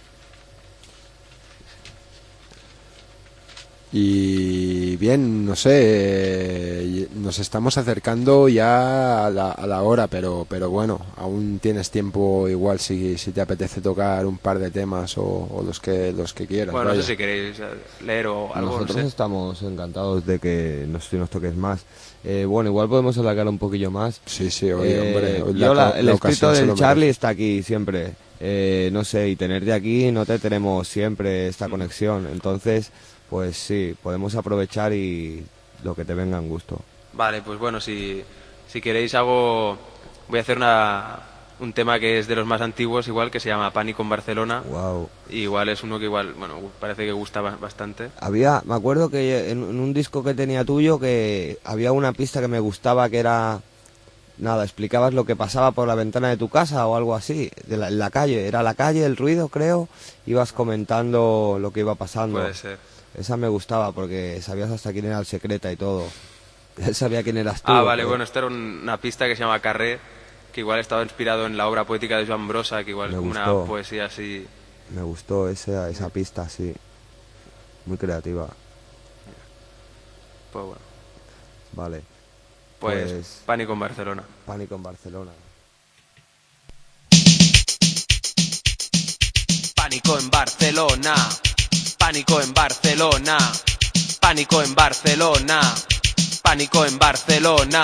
Y bien, no sé, nos estamos acercando ya a la hora, pero bueno, aún tienes tiempo igual si te apetece tocar un par de temas o los que quieras. Bueno, no sé si queréis leer o algo. Nosotros no sé. estamos encantados de que nos toques más. Bueno, igual podemos alargar un poquillo más. Sí, hombre. El escrito del Charlie está aquí siempre. No sé, y tenerte aquí no te tenemos siempre esta conexión. Entonces, pues sí, podemos aprovechar y lo que te venga en gusto. Vale, pues bueno, si queréis voy a hacer un tema que es de los más antiguos, igual, que se llama Pánico en Barcelona. Wow. Y igual es uno que igual, bueno, parece que gusta bastante. Me acuerdo que en un disco que tenía tuyo que había una pista que me gustaba que era... Nada, explicabas lo que pasaba por la ventana de tu casa o algo así, en la calle. Era la calle, el ruido, creo. Ibas comentando lo que iba pasando. Puede ser. Esa me gustaba porque sabías hasta quién era el secreta y todo. Él sabía quién eras tú. Vale, bueno, esta era una pista que se llama Carré, que igual estaba inspirado en la obra poética de Joan Brossa, que igual es como una poesía así. Me gustó esa pista, sí. Muy creativa. Pues bueno. Vale. Pues Pánico en Barcelona. Pánico en Barcelona. Pánico en Barcelona. Pánico en Barcelona. Pánico en Barcelona. Pánico en Barcelona.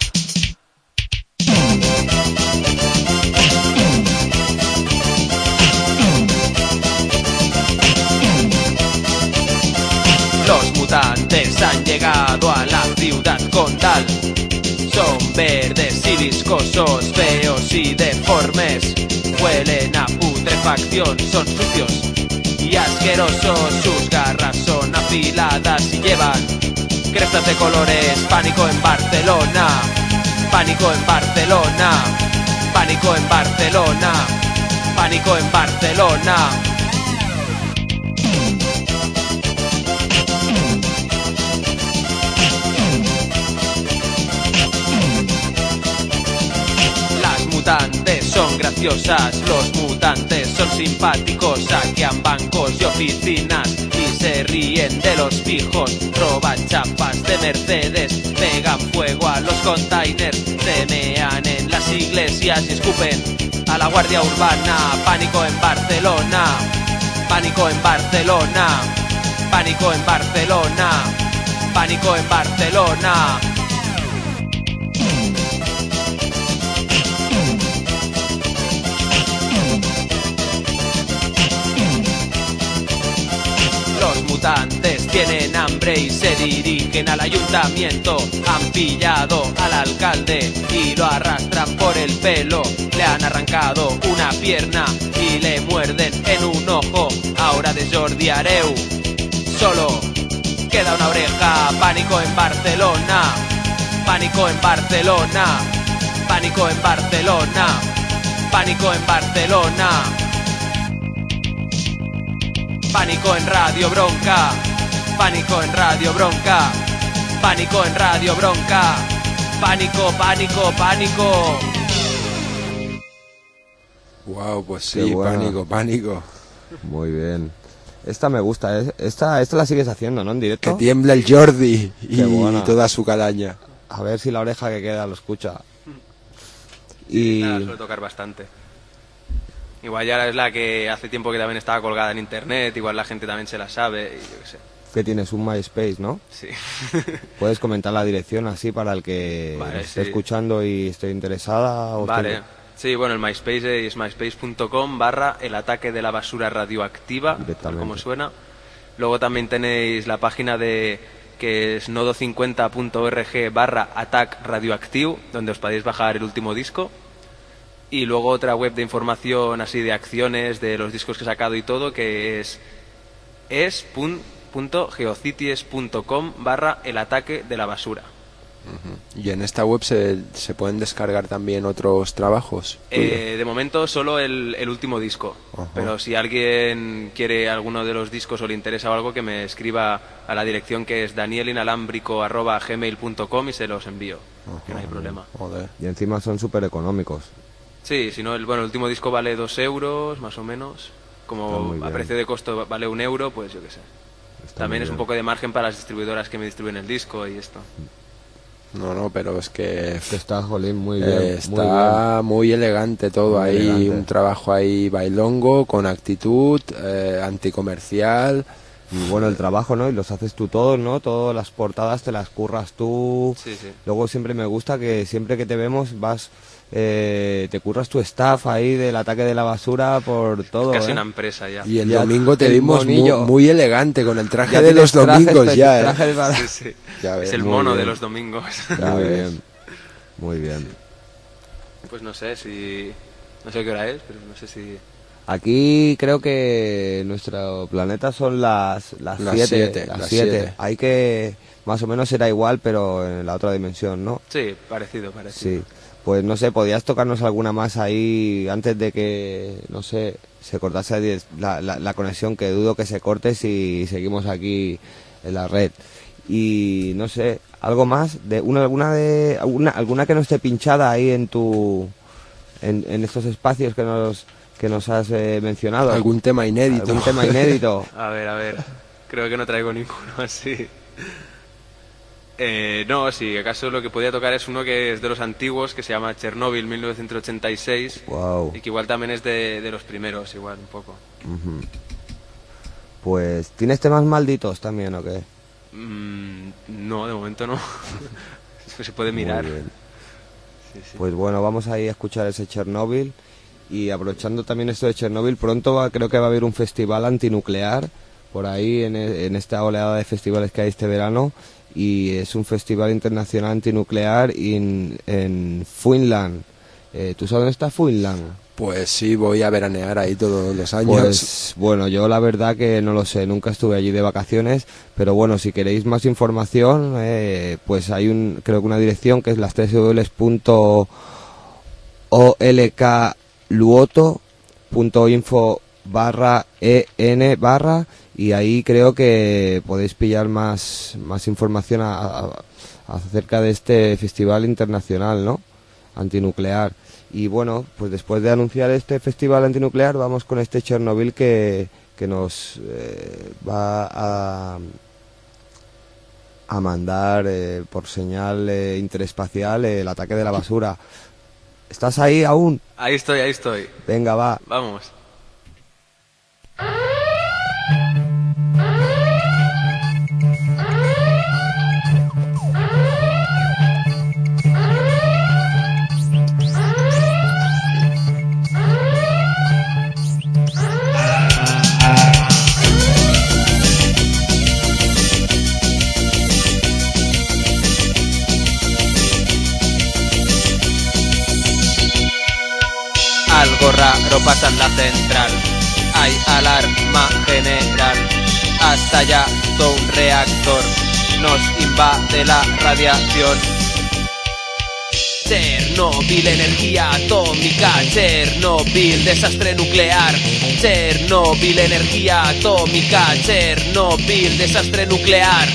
Los mutantes han llegado a la ciudad condal. Son verdes y viscosos, feos y deformes. Huelen a putrefacción, son sucios y asquerosos. Sus garras son afiladas y llevan crestas de colores. Pánico en Barcelona. Pánico en Barcelona. Pánico en Barcelona. Pánico en Barcelona. Mutantes son graciosas, los mutantes son simpáticos, saquean bancos y oficinas y se ríen de los fijos, roban chapas de Mercedes, pegan fuego a los containers, se mean en las iglesias y escupen a la guardia urbana. Pánico en Barcelona, pánico en Barcelona, pánico en Barcelona, pánico en Barcelona. Los mutantes tienen hambre y se dirigen al ayuntamiento. Han pillado al alcalde y lo arrastran por el pelo. Le han arrancado una pierna y le muerden en un ojo. Ahora de Jordi Areu solo queda una oreja. Pánico en Barcelona. Pánico en Barcelona. Pánico en Barcelona. Pánico en Barcelona. Pánico en Radio Bronca. Pánico en Radio Bronca. Pánico en Radio Bronca. Pánico, pánico, pánico. Wow, pues sí, pánico, pánico. Muy bien. Esta me gusta, esta la sigues haciendo, ¿no? En directo. Que tiembla el Jordi y toda su calaña. A ver si la oreja que queda lo escucha. Sí, la suelo tocar bastante. Igual ya es la que hace tiempo que también estaba colgada en internet, igual la gente también se la sabe, y yo qué sé. Que tienes un MySpace, ¿no? Sí. ¿Puedes comentar la dirección así para el que esté escuchando y esté interesada? Vale. Sí, bueno, el MySpace es myspace.com/el ataque de la basura radioactiva, tal como suena. Luego también tenéis la página que es nodo50.org/attack radioactive, donde os podéis bajar el último disco. Y luego otra web de información así de acciones, de los discos que he sacado y todo, que es es.geocities.com/el ataque de la basura. ¿Y en esta web se pueden descargar también otros trabajos? De momento solo el último disco. Ajá. Pero si alguien quiere alguno de los discos o le interesa o algo, que me escriba a la dirección que es danielinalhambrico@gmail.com y se los envío. Que no hay problema. Joder. Y encima son súper económicos. Sí, si no, el último disco vale 2 euros, más o menos. Está Como muy a bien. precio de costo vale 1 euro, pues yo qué sé. También muy es un bien. poco de margen para las distribuidoras que me distribuyen el disco y esto. No, pero es que está, jolín, muy bien. Está muy elegante todo Muy ahí, elegante. un trabajo ahí bailongo, con actitud, anticomercial. Y bueno, el trabajo, ¿no? Y los haces tú todos, ¿no? Todas las portadas te las curras tú. Sí, sí. Luego siempre me gusta que siempre que te vemos vas... te curras tu staff ahí del ataque de la basura por todo. Casi una empresa ya. Y el Ya, domingo te el vimos monillo. muy elegante, con el traje Ya de los tienes trajes domingos ya, trajes para- Sí, sí. Ya ves, Es el muy mono bien. de los domingos. Muy bien. Muy bien. Pues no sé si... No sé qué hora es, pero no sé si... Aquí creo que nuestro planeta son las Las 7. siete, Las las 7. siete. Hay que... Más o menos será igual, pero en la otra dimensión, ¿no? Sí, parecido. Sí. Pues no sé, ¿podías tocarnos alguna más ahí antes de que, no sé, se cortase la conexión? Que dudo que se corte si seguimos aquí en la red. Y no sé, algo más, de alguna que no esté pinchada ahí en en estos espacios que nos has mencionado. Algún tema inédito. Algún tema inédito. A ver. Creo que no traigo ninguno así. No, si acaso lo que podía tocar es uno que es de los antiguos, que se llama Chernobyl 1986. Wow. Y que igual también es de los primeros, igual, un poco. Ujú. Pues, ¿tienes temas malditos también o qué? No, de momento no. Se puede mirar. Muy bien. Sí, sí. Pues bueno, vamos ahí a escuchar ese Chernobyl. Y aprovechando también esto de Chernobyl, pronto creo que va a haber un festival antinuclear por ahí en esta oleada de festivales que hay este verano. Y es un festival internacional antinuclear en Finland. ¿Tú sabes dónde está Finland? Pues sí, voy a veranear ahí todos los años. Pues bueno, yo la verdad que no lo sé, nunca estuve allí de vacaciones, pero bueno, si queréis más información, pues hay creo que una dirección que es las www.olkluoto.info/en/ y ahí creo que podéis pillar más información acerca de este festival internacional, ¿no? Antinuclear. Y bueno, pues después de anunciar este festival antinuclear, vamos con este Chernobyl que nos va a mandar por señal interespacial el ataque de la basura. ¿Estás ahí aún? Ahí estoy. Venga, va. Vamos. Algo raro pasa en la central. Hay alarma general. Hasta allá todo un reactor. Nos invade la radiación. Chernobyl, energía atómica. Chernobyl, desastre nuclear. Chernobyl, energía atómica. Chernobyl, desastre nuclear.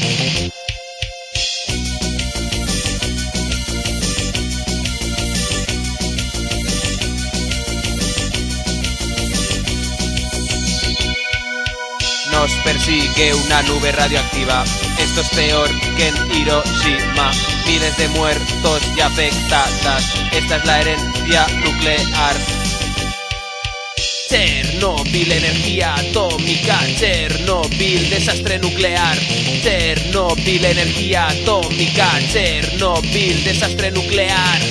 Nos persigue una nube radioactiva. Esto es peor que en Hiroshima. Miles de muertos y afectadas. Esta es la herencia nuclear. Chernobyl, energía atómica. Chernobyl, desastre nuclear. Chernobyl, energía atómica. Chernobyl, desastre nuclear.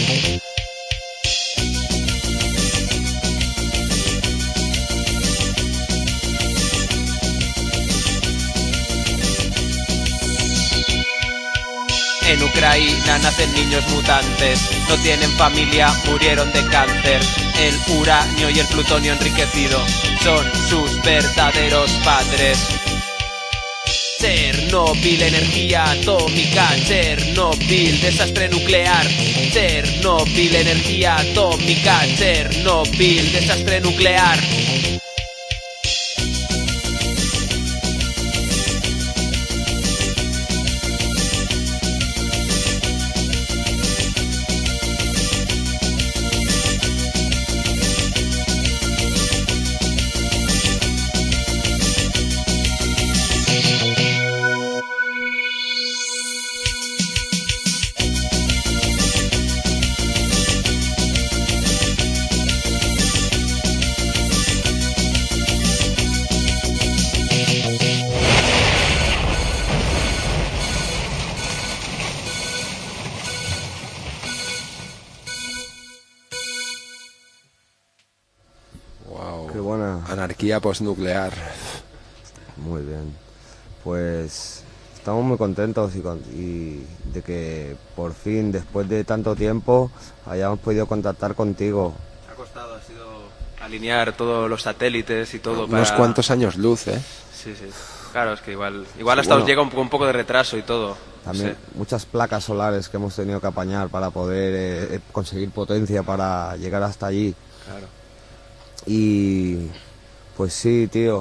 En Ucrania nacen niños mutantes, no tienen familia, murieron de cáncer. El uranio y el plutonio enriquecido son sus verdaderos padres. Chernobyl, energía atómica. Chernobyl, desastre nuclear. Chernobyl, energía atómica. Chernobyl, desastre nuclear. Anarquía postnuclear. Muy bien. Pues estamos muy contentos y de que por fin, después de tanto tiempo, hayamos podido contactar contigo. Ha costado, ha sido alinear todos los satélites y todo. Unos cuantos años luz, ¿eh? Sí, sí. Claro, es que igual hasta os llega un poco de retraso y todo. También muchas placas solares que hemos tenido que apañar para poder conseguir potencia para llegar hasta allí. Claro. Y pues sí, tío.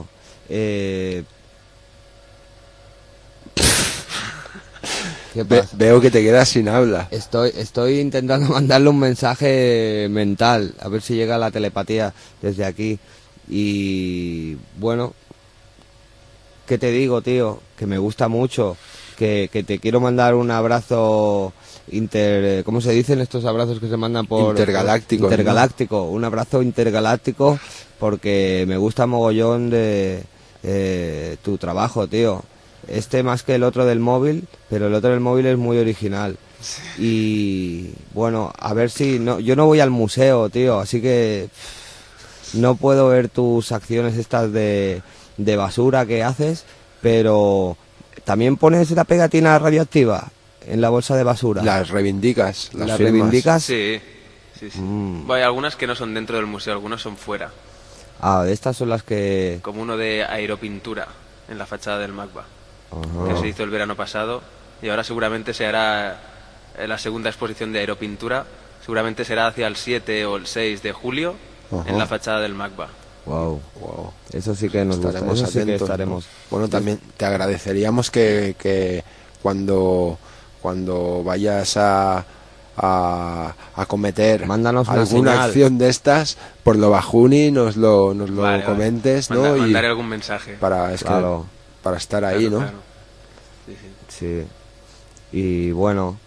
Veo que te quedas sin habla. Estoy intentando mandarle un mensaje mental, a ver si llega la telepatía desde aquí. Y bueno, ¿qué te digo, tío? Que me gusta mucho, que te quiero mandar un abrazo ¿cómo se dicen estos abrazos que se mandan por intergaláctico? Intergaláctico, ¿no? Un abrazo intergaláctico, porque me gusta mogollón de tu trabajo, tío. Más que el otro del móvil, pero el otro del móvil es muy original. Sí. Y bueno, a ver si yo no voy al museo, tío, así que no puedo ver tus acciones estas de basura que haces, pero también pones la pegatina radioactiva en la bolsa de basura. Las reivindicas. ¿Las reivindicas? Sí. Bueno, hay algunas que no son dentro del museo, algunas son fuera. De estas son las que... Como uno de aeropintura en la fachada del MACBA. Ajá. Que se hizo el verano pasado, y ahora seguramente se hará la segunda exposición de aeropintura, seguramente será hacia el 7 o el 6 de julio. Ajá. En la fachada del MACBA. Wow. Eso sí que nos gusta, eso sí que estaremos. Bueno, también te agradeceríamos que cuando vayas a cometer alguna acción de estas, por lo bajuni nos lo comentes, ¿no? Mandaré algún mensaje. Para estar ahí, ¿no? Claro. Sí. Y bueno,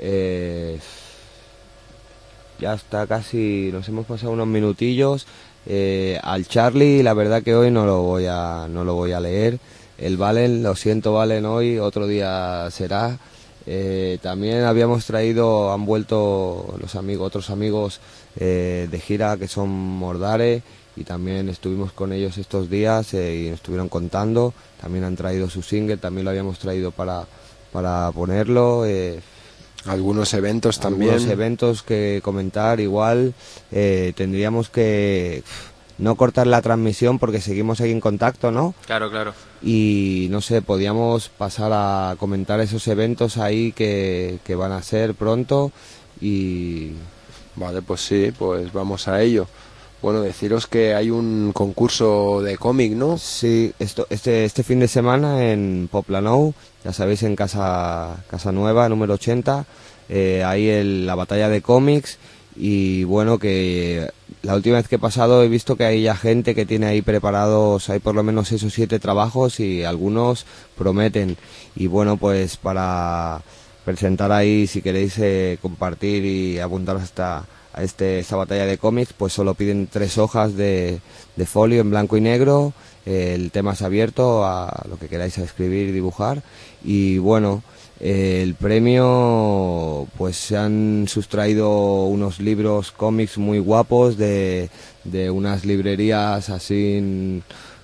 ya está casi, nos hemos pasado unos minutillos. Al Charlie, la verdad que hoy no lo voy a leer. El Valen, lo siento Valen, hoy, otro día será. También han vuelto otros amigos de gira, que son Mordare, y también estuvimos con ellos estos días y nos estuvieron contando. También han traído su single, también lo habíamos traído para ponerlo. Algunos eventos también. Algunos eventos que comentar, igual. Tendríamos que no cortar la transmisión porque seguimos aquí en contacto, ¿no? Claro. Y no sé, podíamos pasar a comentar esos eventos ahí que van a ser pronto y... Vale, pues sí, pues vamos a ello. Bueno, deciros que hay un concurso de cómic, ¿no? Sí, este fin de semana en Poplanou, ya sabéis, en Casa Nueva, número 80, hay la batalla de cómics. Y bueno, que la última vez que he pasado he visto que hay ya gente que tiene ahí preparados, hay por lo menos 6 o 7 trabajos y algunos prometen. Y bueno, pues para presentar ahí, si queréis compartir y apuntaros a esta batalla de cómics, pues solo piden 3 hojas de folio en blanco y negro. El tema es abierto a lo que queráis escribir y dibujar. Y bueno, el premio, pues se han sustraído unos libros cómics muy guapos de unas librerías así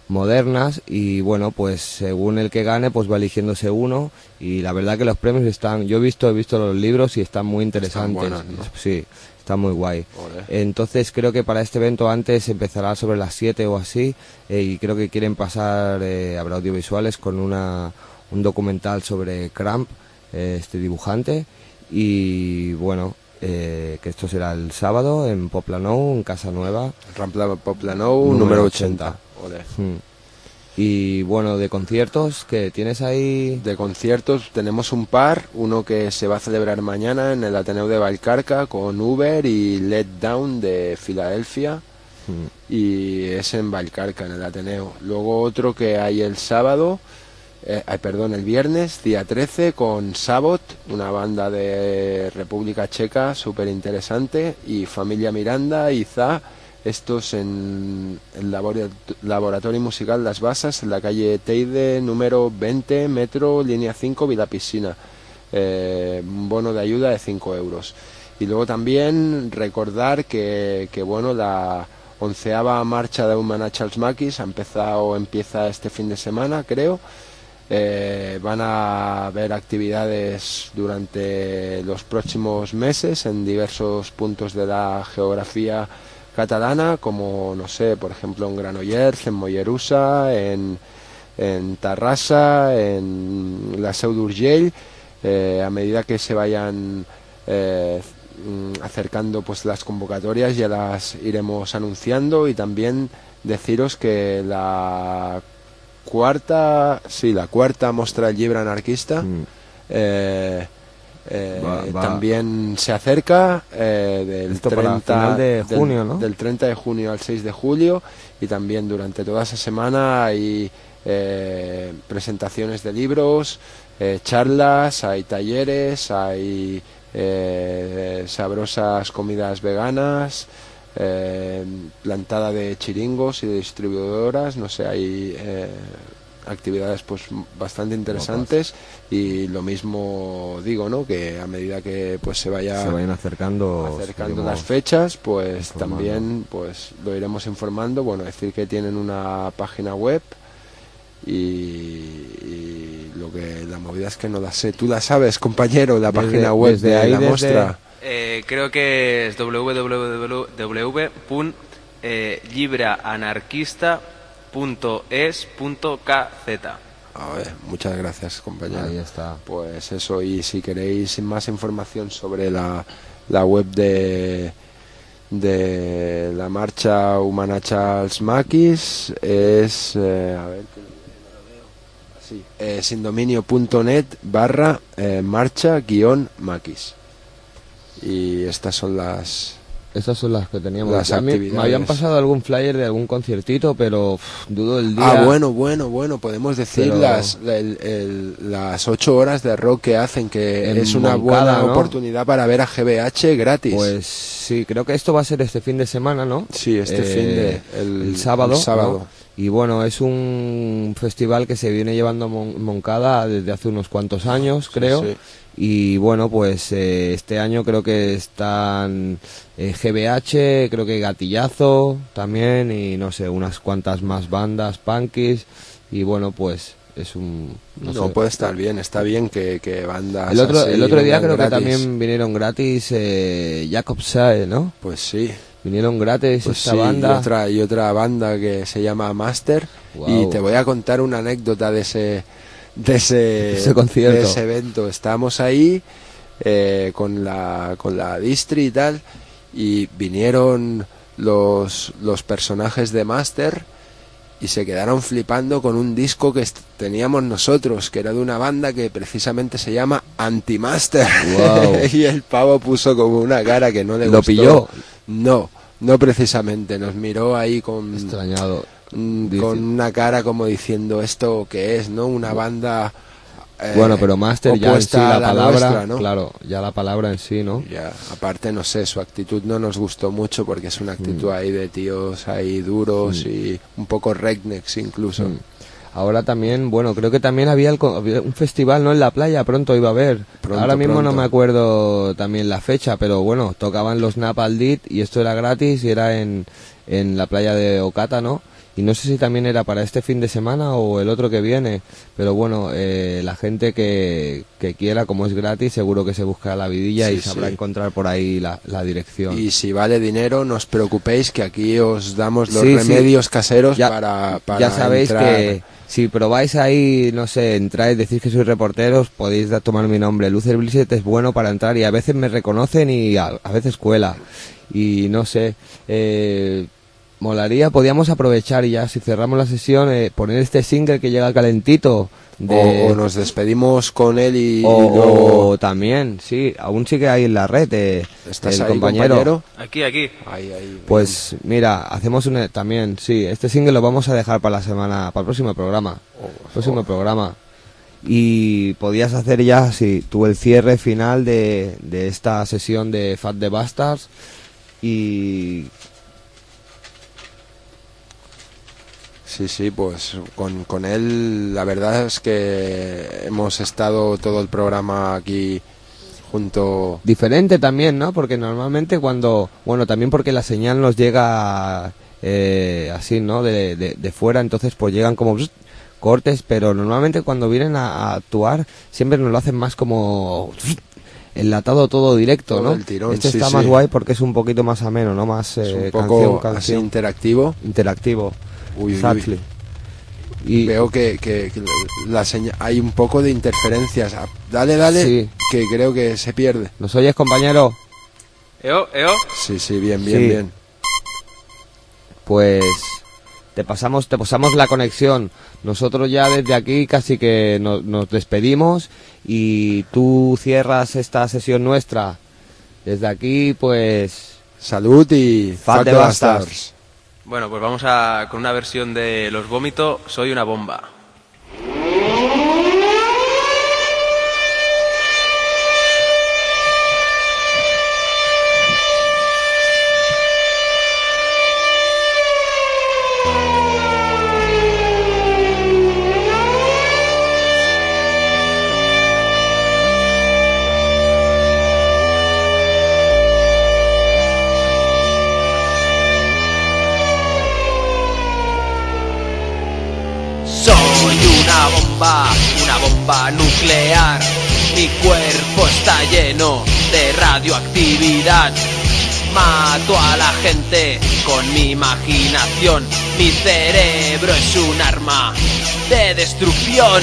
modernas, y bueno, pues según el que gane pues va eligiéndose uno, y la verdad que los premios están, yo he visto los libros y están muy interesantes. Están buenos, ¿no? Sí, está muy guay. Ole. Entonces creo que para este evento antes empezará sobre las 7 o así, y creo que quieren pasar, habrá audiovisuales con un documental sobre Cramp, este dibujante, y bueno, que esto será el sábado en Poplanou, en Casa Nueva. Rampla Poplanou, número 80. Ole. Y bueno, de conciertos, ¿qué tienes ahí? De conciertos tenemos un par, uno que se va a celebrar mañana en el Ateneo de Vallcarca con Uber y Let Down de Filadelfia, y es en Vallcarca, en el Ateneo. Luego otro que hay el sábado, el viernes, día 13, con Sabot, una banda de República Checa súper interesante, y Familia Miranda y Za, estos en el Laboratorio Musical Las Basas, en la calle Teide, número 20, metro, línea 5, Vila Piscina. Un bono de ayuda de 5 euros. Y luego también recordar que bueno, la 11ª marcha de Humanach als Maquis empieza este fin de semana, creo. Van a haber actividades durante los próximos meses en diversos puntos de la geografía catalana, como, no sé, por ejemplo en Granollers, en Mollerussa, en Tarrasa, en la Seu d'Urgell. A medida que se vayan acercando pues las convocatorias ya las iremos anunciando, y también deciros que la cuarta Mostra del Llibre Anarquista también se acerca, del 30 de junio, ¿no? Del 30 de junio al 6 de julio, y también durante toda esa semana hay presentaciones de libros, charlas, hay talleres, hay sabrosas comidas veganas, plantada de chiringos y de distribuidoras, no sé, hay actividades pues bastante interesantes, y lo mismo digo, ¿no?, que a medida que pues se vayan acercando las fechas, pues también pues lo iremos informando. Bueno, decir que tienen una página web, y lo que la movida es que no la sé. Tú la sabes, compañero, la página web de la muestra. Creo que es www.libreanarquista.es.kz. A ver, muchas gracias, compañero. Ahí está. Pues eso, y si queréis más información sobre la web de la marcha Humanach als Maquis, es sindominio.net/marcha-maquis. Y estas son las que teníamos. Las actividades. Me habían pasado algún flyer de algún conciertito, pero dudo el día. Bueno, podemos decir las 8 horas de rock que hacen, que es una Moncada, buena ¿no?, oportunidad para ver a GBH gratis. Pues sí, creo que esto va a ser este fin de semana, ¿no? Sí, el sábado. ¿no? Y bueno, es un festival que se viene llevando Moncada desde hace unos cuantos años, creo. Sí. Y bueno, pues este año creo que están GBH, creo que Gatillazo también, y no sé, unas cuantas más bandas, punkies, y bueno, pues es un... No sé. Puede estar bien, está bien que bandas el otro día creo gratis. Que también vinieron gratis Jacob Sae, ¿no? Pues sí. Vinieron gratis pues esta sí, banda. Y otra banda que se llama Master. Wow. Y te voy a contar una anécdota de ese concierto, de ese evento. Estábamos ahí con la distri y tal, y vinieron los personajes de Master y se quedaron flipando con un disco que teníamos nosotros, que era de una banda que precisamente se llama Anti-Master. Wow. Y el pavo puso como una cara que no le gustó. ¿Lo pilló? No precisamente, nos miró ahí con... extrañado. Con una cara como diciendo, ¿esto qué es, no? Una banda bueno, pero Master ya en sí la palabra, nuestra, ¿no? Claro, ya la palabra en sí, ¿no? Ya, aparte, no sé, su actitud no nos gustó mucho, porque es una actitud ahí de tíos ahí duros y un poco rednecks incluso. Ahora también, bueno, creo que también había un festival, ¿no?, en la playa, pronto iba a haber. Ahora mismo no me acuerdo también la fecha, pero bueno, tocaban los Napalm Death y esto era gratis, y era en la playa de Ocata, ¿no? y no sé si también era para este fin de semana o el otro que viene, pero bueno, la gente que quiera, como es gratis, seguro que se buscará la vidilla Sí, y sabrá sí. encontrar por ahí la dirección. Y si vale dinero, no os preocupéis, que aquí os damos los Sí, sí. remedios caseros Ya- para ya sabéis entrar. que si probáis ahí, no sé, entráis, decís que sois reporteros, podéis tomar mi nombre. Lucer Blizzard es bueno para entrar y a veces me reconocen y a veces cuela. Y no sé, molaría, podíamos aprovechar y ya, si cerramos la sesión, poner este single que llega calentito. O nos despedimos con él y o luego... también, sí, aún sigue ahí en la red ¿Estás el ahí, compañero. Aquí. Ahí, Pues mira, hacemos también, sí, este single lo vamos a dejar para para el próximo programa. Programa. Y podías hacer ya, sí, tú el cierre final de esta sesión de Fat the Bastards. Y Sí, pues con él la verdad es que hemos estado todo el programa aquí junto. diferente también, ¿no? Porque normalmente también porque la señal nos llega así, ¿no? De fuera, entonces pues llegan como cortes, pero normalmente cuando vienen a actuar siempre nos lo hacen más como enlatado todo directo, Todo ¿no? el tirón, este sí, está sí. más guay porque es un poquito más ameno, ¿no? Más Es un poco canción. así interactivo. Uy, Exactly. Y veo que la hay un poco de interferencias. Dale, Sí. que creo que se pierde. ¿Nos oyes, compañero? ¿Eo? Sí, bien. Pues te pasamos la conexión. Nosotros ya desde aquí casi que nos despedimos y tú cierras esta sesión nuestra. Desde aquí, pues... Salud y Fat the Bastards. Bueno, pues vamos con una versión de Los Vómito, Soy una bomba. Soy una bomba nuclear. Mi cuerpo está lleno de radioactividad. Mato a la gente con mi imaginación. Mi cerebro es un arma de destrucción.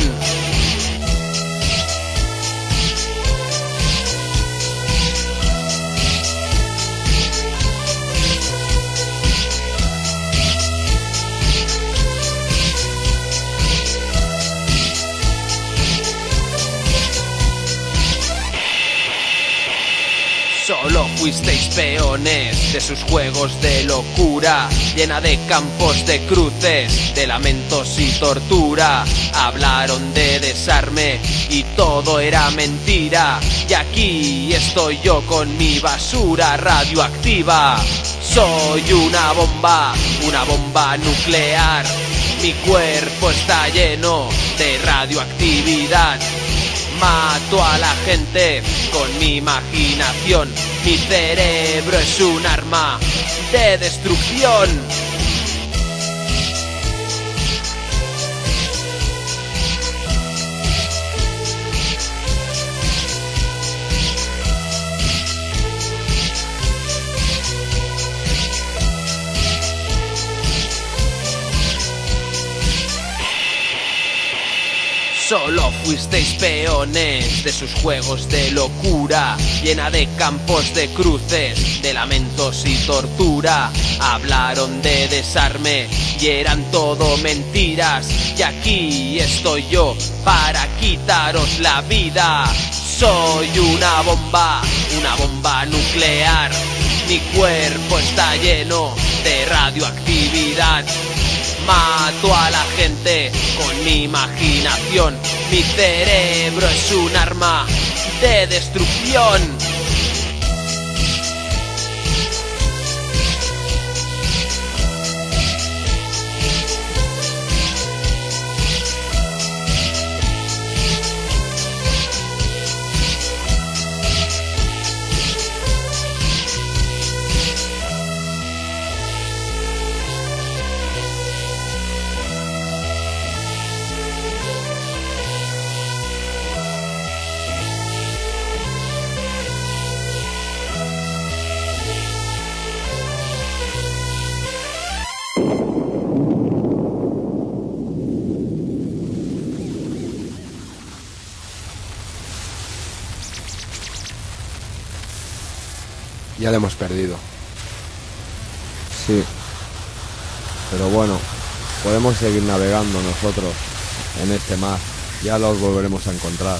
Solo fuisteis peones de sus juegos de locura, llena de campos de cruces, de lamentos y tortura. Hablaron de desarme y todo era mentira. Y aquí estoy yo con mi basura radioactiva. Soy una bomba nuclear. Mi cuerpo está lleno de radioactividad. Mato a la gente con mi imaginación. Mi cerebro es un arma de destrucción. Solo fuisteis peones de sus juegos de locura, llena de campos de cruces, de lamentos y tortura. Hablaron de desarme y eran todo mentiras. Y aquí estoy yo para quitaros la vida. Soy una bomba nuclear. Mi cuerpo está lleno de radioactividad. Mato a la gente con mi imaginación. Mi cerebro es un arma de destrucción. ya lo hemos perdido. Sí. Pero bueno, podemos seguir navegando nosotros en este mar. Ya los volveremos a encontrar.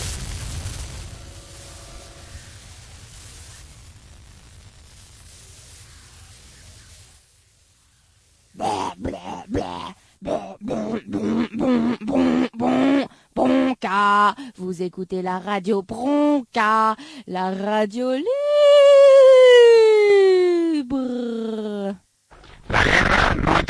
Bronca, vous écoutez la radio Bronca, la radio libre. La guerra no